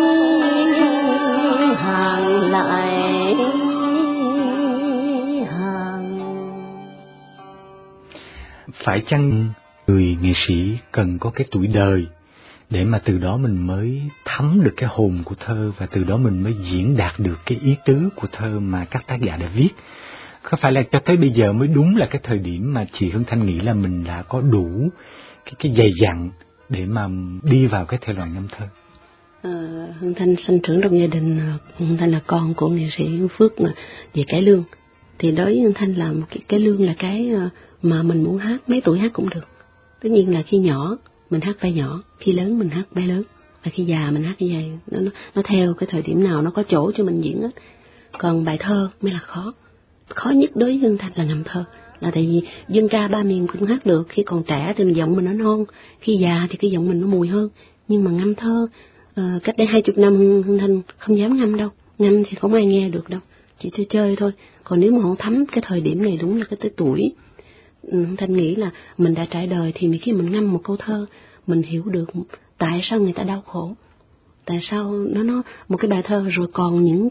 Speaker 7: hàng lại hàng.
Speaker 11: Phải chăng người nghệ sĩ cần có cái tuổi đời để mà từ đó mình mới thấm được cái hồn của thơ, và từ đó mình mới diễn đạt được cái ý tứ của thơ mà các tác giả đã viết? Có phải là cho tới bây giờ mới đúng là cái thời điểm mà chị Hương Thanh nghĩ là mình đã có đủ cái dày dặn để mà đi vào cái thể loại ngâm thơ?
Speaker 7: Hương Thanh sinh trưởng trong gia đình, Hương Thanh là con của nghệ sĩ Hương Phước về cải lương, thì đối với Hương Thanh là một cái lương là cái mà mình muốn hát mấy tuổi hát cũng được. Tất nhiên là khi nhỏ mình hát vai nhỏ, khi lớn mình hát vai lớn, và khi già mình hát cái vai. Nó theo cái thời điểm nào nó có chỗ cho mình diễn hết. Còn bài thơ mới là khó nhất đối với Hương Thanh là ngâm thơ, là tại vì dân ca ba miền cũng hát được. Khi còn trẻ thì giọng mình nó non, khi già thì cái giọng mình nó mùi hơn. Nhưng mà ngâm thơ cách đây 20 năm Hương Thanh không dám ngâm đâu, ngâm thì không ai nghe được đâu, chỉ chơi thôi. Còn nếu mà không thấm cái thời điểm này, đúng là cái tới tuổi Hương Thanh nghĩ là mình đã trải đời, thì khi mình ngâm một câu thơ mình hiểu được tại sao người ta đau khổ, tại sao nó một cái bài thơ. Rồi còn những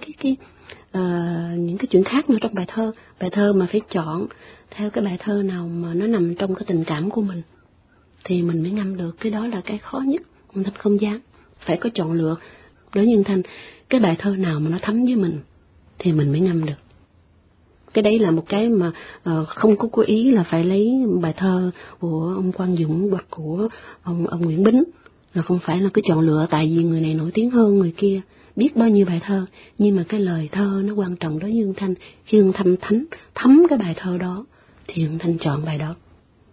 Speaker 7: cái chuyện khác nữa trong bài thơ mà phải chọn theo cái bài thơ nào mà nó nằm trong cái tình cảm của mình thì mình mới ngâm được. Cái đó là cái khó nhất. Hương Thanh không dám, phải có chọn lựa. Đối với Hương Thanh, cái bài thơ nào mà nó thấm với mình thì mình mới ngâm được. Cái đấy là một cái mà không có cố ý là phải lấy bài thơ của ông Quang Dũng hoặc của ông Nguyễn Bính, là không phải là cứ chọn lựa tại vì người này nổi tiếng hơn người kia, biết bao nhiêu bài thơ, nhưng mà cái lời thơ nó quan trọng đối với Hương Thanh. Khi Hương Thanh thấm cái bài thơ đó thì Hương Thanh chọn bài đó.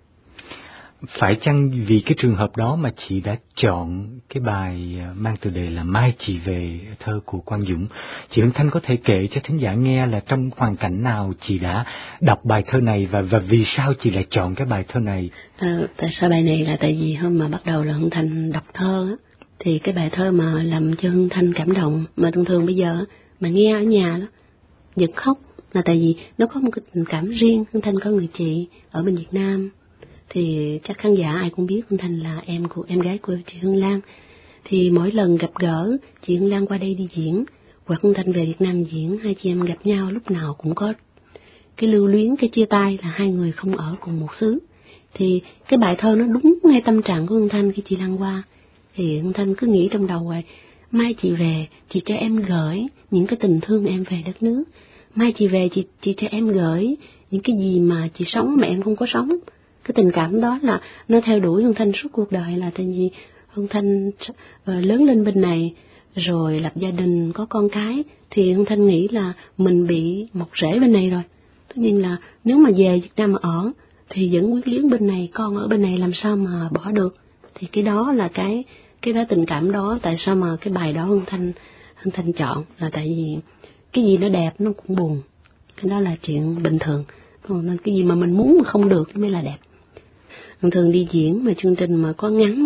Speaker 11: Phải chăng vì cái trường hợp đó mà chị đã chọn cái bài mang tựa đề là Mai Chị Về, thơ của Quang Dũng? Chị Hương Thanh có thể kể cho thính giả nghe là trong hoàn cảnh nào chị đã đọc bài thơ này, và vì sao chị lại chọn cái bài thơ này?
Speaker 7: Tại sao bài này là tại vì hôm mà bắt đầu là Hương Thanh đọc thơ á, thì cái bài thơ mà làm cho Hương Thanh cảm động, mà thường bây giờ mà nghe ở nhà đó giật khóc, là tại vì nó có một cái tình cảm riêng. Hương Thanh có người chị ở bên Việt Nam, thì chắc khán giả ai cũng biết Hương Thanh là em gái của chị Hương Lan. Thì mỗi lần gặp gỡ chị Hương Lan qua đây đi diễn, hoặc Hương Thanh về Việt Nam diễn, hai chị em gặp nhau lúc nào cũng có cái lưu luyến, cái chia tay là hai người không ở cùng một xứ. Thì cái bài thơ nó đúng ngay tâm trạng của Hương Thanh khi chị Lan qua. Thì Hương Thanh cứ nghĩ trong đầu rồi, mai chị về, chị cho em gửi những cái tình thương em về đất nước. Mai chị về, chị cho em gửi những cái gì mà chị sống mà em không có sống. Cái tình cảm đó là nó theo đuổi Hương Thanh suốt cuộc đời, là tại vì Hương Thanh lớn lên bên này, rồi lập gia đình, có con cái, thì Hương Thanh nghĩ là mình bị mọc rễ bên này rồi. Tất nhiên là nếu mà về Việt Nam mà ở, thì vẫn quyến luyến bên này, con ở bên này làm sao mà bỏ được. Thì cái đó là cái tình cảm đó, tại sao mà cái bài đó Hương Thanh chọn, là tại vì cái gì nó đẹp nó cũng buồn. Cái đó là chuyện bình thường. Còn cái gì mà mình muốn mà không được mới là đẹp. Thường đi diễn mà chương trình mà có ngắn đó,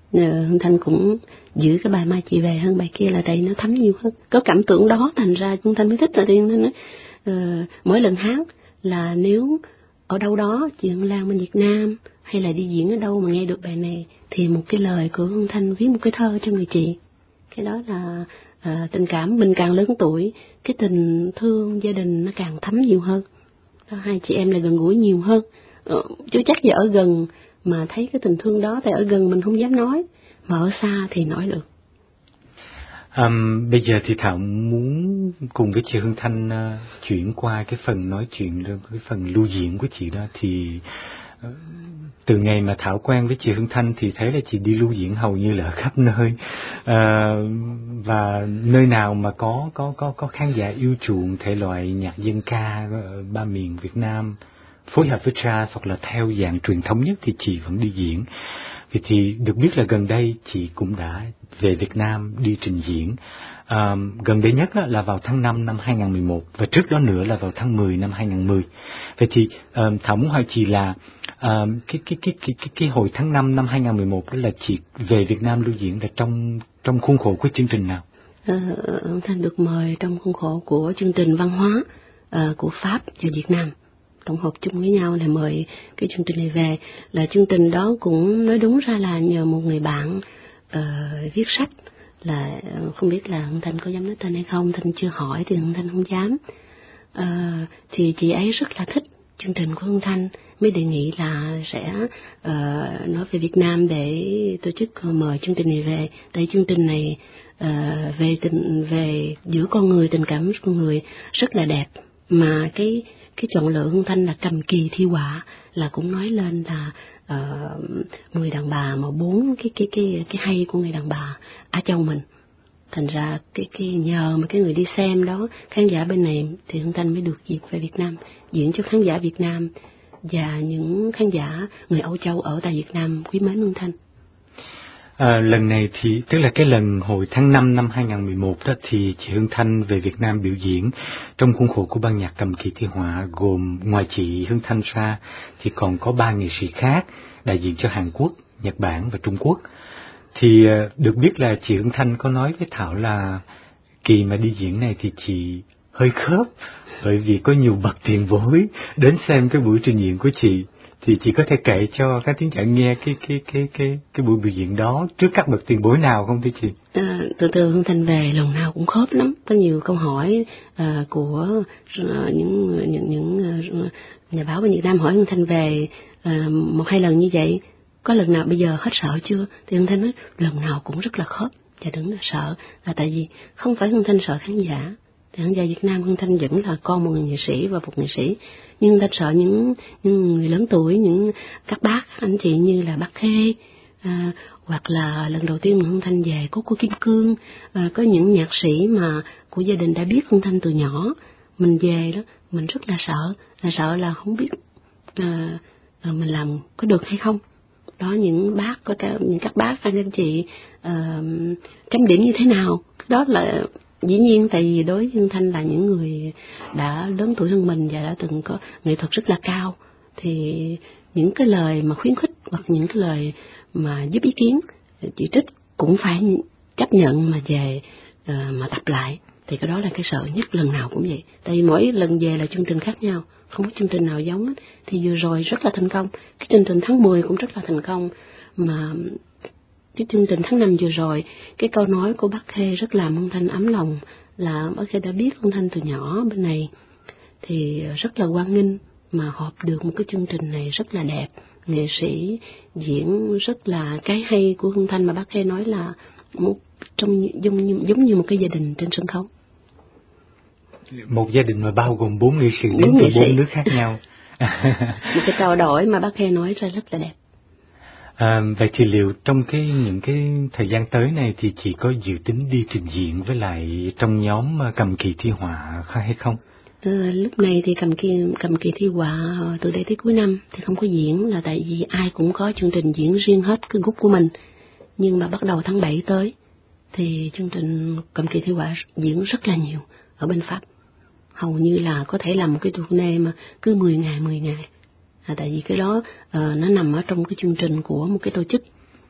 Speaker 7: Hương Thanh cũng giữ cái bài Mai Chị Về hơn bài kia là tại nó thấm nhiều hơn. Có cảm tưởng đó thành ra Hương Thanh mới thích, là Hương Thanh nói mỗi lần hát là nếu ở đâu đó chị Hương Lan bên Việt Nam hay là đi diễn ở đâu mà nghe được bài này thì một cái lời của Hương Thanh viết một cái thơ cho người chị. Cái đó là tình cảm mình càng lớn tuổi, cái tình thương gia đình nó càng thấm nhiều hơn. Hai chị em là gần gũi nhiều hơn. Chứ chắc gì ở gần mà thấy cái tình thương đó, tại ở gần mình không dám nói, mà ở xa thì nói được.
Speaker 11: Bây giờ thì Thảo muốn cùng với chị Hương Thanh chuyển qua cái phần nói chuyện, cái phần lưu diễn của chị đó. Thì từ ngày mà Thảo quen với chị Hương Thanh thì thấy là chị đi lưu diễn hầu như là ở khắp nơi, và nơi nào mà có khán giả yêu chuộng thể loại nhạc dân ca ba miền Việt Nam phối hợp với jazz hoặc là theo dạng truyền thống nhất thì chị vẫn đi diễn. Vì thì được biết là gần đây chị cũng đã về Việt Nam đi trình diễn. Gần đây nhất là vào tháng 5 năm 2011 và trước đó nữa là vào tháng 10 năm 2010. Vậy thì Thảo muốn hỏi chị là cái hồi tháng 5 năm 2011 đó là chị về Việt Nam lưu diễn là trong khuôn khổ của chương trình nào?
Speaker 7: Thanh được mời trong khuôn khổ của chương trình văn hóa của Pháp và Việt Nam tổng hợp chung với nhau để mời cái chương trình này về. Là chương trình đó cũng nói đúng ra là nhờ một người bạn viết sách, là không biết là Hương Thanh có dám nói tên hay không, Thanh chưa hỏi thì Hương Thanh không dám. Thì chị ấy rất là thích chương trình của Hương Thanh, mới đề nghị là sẽ nói về Việt Nam để tổ chức mời chương trình này về. Tại chương trình này về giữa con người, tình cảm con người rất là đẹp, mà cái chọn lựa Hương Thanh là cầm kỳ thi họa là cũng nói lên là người đàn bà mà bốn cái hay của người đàn bà Á Châu mình. Thành ra cái nhờ mà cái người đi xem đó, khán giả bên này thì Hương Thanh mới được dịp về Việt Nam diễn cho khán giả Việt Nam và những khán giả người Âu Châu ở tại Việt Nam quý mến Hương Thanh.
Speaker 11: Lần này thì tức là cái lần hồi tháng 5 năm 2011 đó thì chị Hương Thanh về Việt Nam biểu diễn trong khuôn khổ của ban nhạc cầm kỳ thi họa, gồm ngoài chị Hương Thanh ra thì còn có 3 nghệ sĩ khác đại diện cho Hàn Quốc, Nhật Bản và Trung Quốc. Thì được biết là chị Hương Thanh có nói với Thảo là kỳ mà đi diễn này thì chị hơi khớp, bởi vì có nhiều bậc tiền bối đến xem cái buổi trình diễn của chị. Thì chị có thể kể cho các thính giả nghe cái buổi biểu diễn đó trước các bậc tiền bối nào không thưa chị?
Speaker 7: Từ từ Hương Thanh về lần nào cũng khớp lắm, có nhiều câu hỏi của những nhà báo bên Việt Nam hỏi Hương Thanh về 1-2 lần như vậy, có lần nào bây giờ hết sợ chưa? Thì Hương Thanh nói lần nào cũng rất là khớp, và đừng là sợ, là tại vì không phải Hương Thanh sợ khán giả. Thì khán giả Việt Nam Hương Thanh vẫn là con một người nghệ sĩ và một nghệ sĩ, nhưng Hương Thanh sợ những người lớn tuổi, những các bác anh chị như là bác Khê, hoặc là lần đầu tiên Hương Thanh về có cô Kim Cương, có những nhạc sĩ mà của gia đình đã biết Hương Thanh từ nhỏ. Mình về đó mình rất là sợ là không biết mình làm có được hay không. Đó, những bác có những các bác anh chị chấm điểm như thế nào, đó là dĩ nhiên, tại vì đối với Hương Thanh là những người đã lớn tuổi hơn mình và đã từng có nghệ thuật rất là cao, thì những cái lời mà khuyến khích hoặc những cái lời mà giúp ý kiến, chỉ trích cũng phải chấp nhận mà về mà tập lại. Thì cái đó là cái sợ nhất, lần nào cũng vậy. Tại vì mỗi lần về là chương trình khác nhau, không có chương trình nào giống hết. Thì vừa rồi rất là thành công, cái chương trình tháng 10 cũng rất là thành công, mà cái chương trình tháng 5 vừa rồi, cái câu nói của bác Khê rất làm Hương Thanh ấm lòng, là bác Khê đã biết Hương Thanh từ nhỏ bên này, thì rất là hoan nghênh mà họp được một cái chương trình này rất là đẹp, nghệ sĩ diễn rất là cái hay của Hương Thanh mà bác Khê nói là giống như một cái gia đình trên sân khấu.
Speaker 11: Một gia đình mà bao gồm 4 nghệ sĩ đến từ 4 nước khác nhau.
Speaker 7: Một cái trao đổi mà bác Khê nói ra rất là đẹp.
Speaker 11: Vậy thì liệu trong những cái thời gian tới này thì chị có dự tính đi trình diễn với lại trong nhóm cầm kỳ thi họa hay không?
Speaker 7: Lúc này thì cầm kỳ thi họa từ đây tới cuối năm thì không có diễn, là tại vì ai cũng có chương trình diễn riêng hết cái group của mình. Nhưng mà bắt đầu tháng 7 tới thì chương trình cầm kỳ thi họa diễn rất là nhiều ở bên Pháp. Hầu như là có thể làm một cái tournée mà cứ 10 ngày. Tại vì cái đó nó nằm ở trong cái chương trình của một cái tổ chức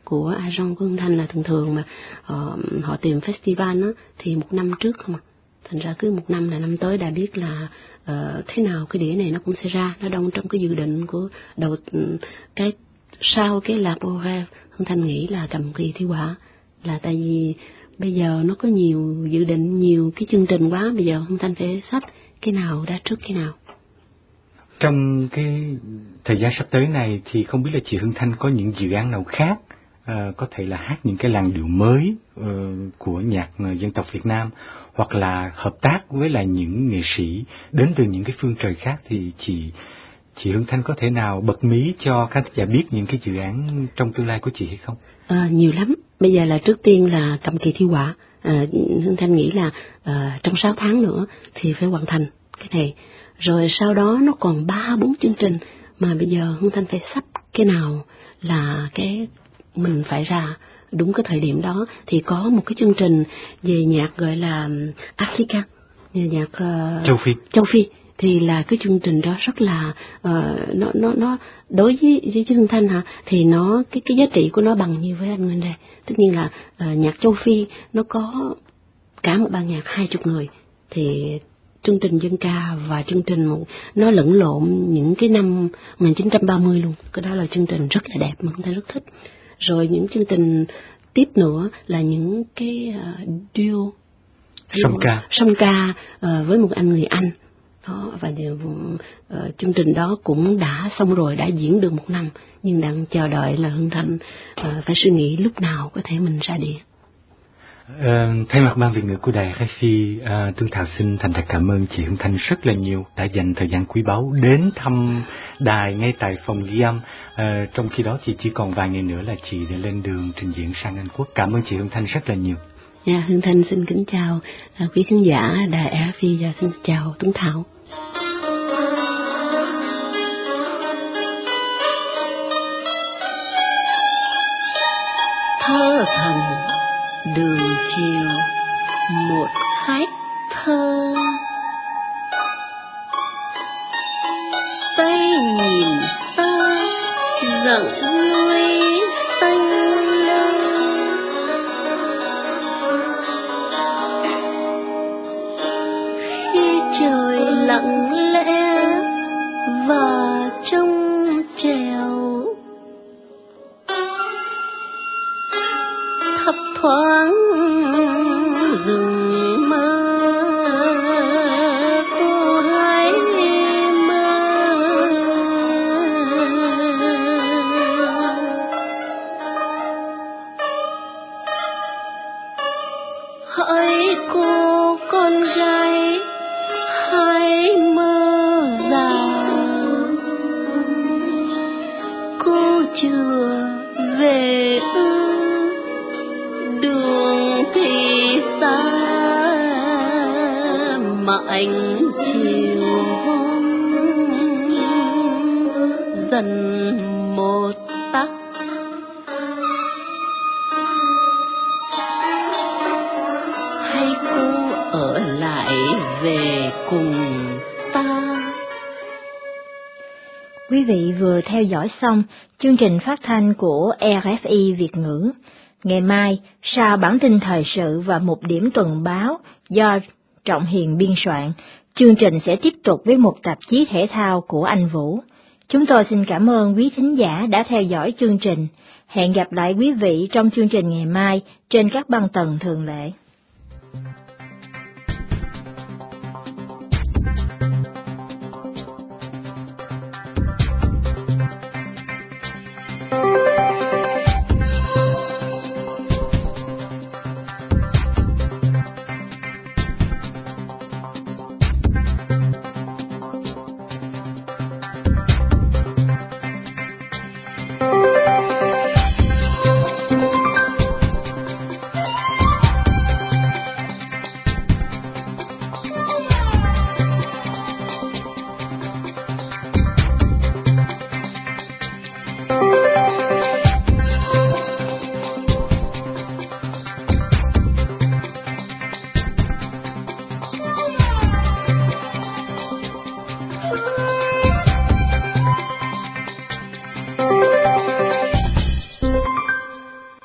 Speaker 7: của agent của Hương Thanh là thường mà họ tìm festival đó, thì một năm trước không à. Thành ra cứ một năm là năm tới đã biết là thế nào cái đĩa này nó cũng sẽ ra. Nó đông trong cái dự định của đầu cái sau cái La Bohème. Hương Thanh nghĩ là cầm kỳ thi họa là tại vì bây giờ nó có nhiều dự định, nhiều cái chương trình quá, bây giờ Hương Thanh phải xách cái nào ra trước cái nào.
Speaker 11: Trong cái thời gian sắp tới này thì không biết là chị Hương Thanh có những dự án nào khác, có thể là hát những cái làn điệu mới của nhạc dân tộc Việt Nam, hoặc là hợp tác với lại những nghệ sĩ đến từ những cái phương trời khác, thì chị Hương Thanh có thể nào bật mí cho khán giả biết những cái dự án trong tương lai của chị hay không?
Speaker 7: Nhiều lắm. Bây giờ là trước tiên là cầm kỳ thi họa. Hương Thanh nghĩ là trong 6 tháng nữa thì phải hoàn thành cái này. Rồi sau đó nó còn 3-4 chương trình mà bây giờ Hương Thanh phải sắp cái nào là cái mình phải ra đúng cái thời điểm đó. Thì có một cái chương trình về nhạc gọi là Africa, nhạc châu Phi thì là cái chương trình đó rất là nó đối với Hương Thanh thì nó cái giá trị của nó bằng như với anh Nguyên đây. Tất nhiên là nhạc châu Phi nó có cả một ban nhạc 20 người, thì chương trình dân ca và chương trình nó lẫn lộn những cái năm 1930 luôn. Cái đó là chương trình rất là đẹp mà Hương Thanh rất thích. Rồi những chương trình tiếp nữa là những cái duo song ca với một anh người Anh đó, và chương trình đó cũng đã xong rồi, đã diễn được 1 năm, nhưng đang chờ đợi là Hương Thanh phải suy nghĩ lúc nào có thể mình ra đĩa.
Speaker 11: Thay mặt ban Việt ngữ của Đài RFI, Tương Thảo xin thành thật cảm ơn chị Hương Thanh rất là nhiều đã dành thời gian quý báu đến thăm đài ngay tại phòng ghi âm. Trong khi đó thì chỉ còn vài ngày nữa là chị đã lên đường trình diễn sang Anh Quốc. Cảm ơn chị Hương Thanh rất là nhiều.
Speaker 7: Hương Thanh xin kính chào quý khán giả Đài RFI và xin chào Tuấn Thảo. Thơ thần đường chiều một khách thơ, tay nhìn xa rặng núi xanh lơ, khi trời lặng lẽ và trong trèo thấp thoáng rừng mơ cô hái mơ, hỡi cô con gái hãy mơ rằng cô chưa về đường thì xa mà ánh chiều hôm dần một tắt. Hay cô ở lại về cùng ta.
Speaker 9: Quý vị vừa theo dõi xong chương trình phát thanh của RFI Việt ngữ. Ngày mai, sau bản tin thời sự và một điểm tuần báo do Trọng Hiền biên soạn, chương trình sẽ tiếp tục với một tạp chí thể thao của anh Vũ. Chúng tôi xin cảm ơn quý thính giả đã theo dõi chương trình. Hẹn gặp lại quý vị trong chương trình ngày mai trên các băng tần thường lệ.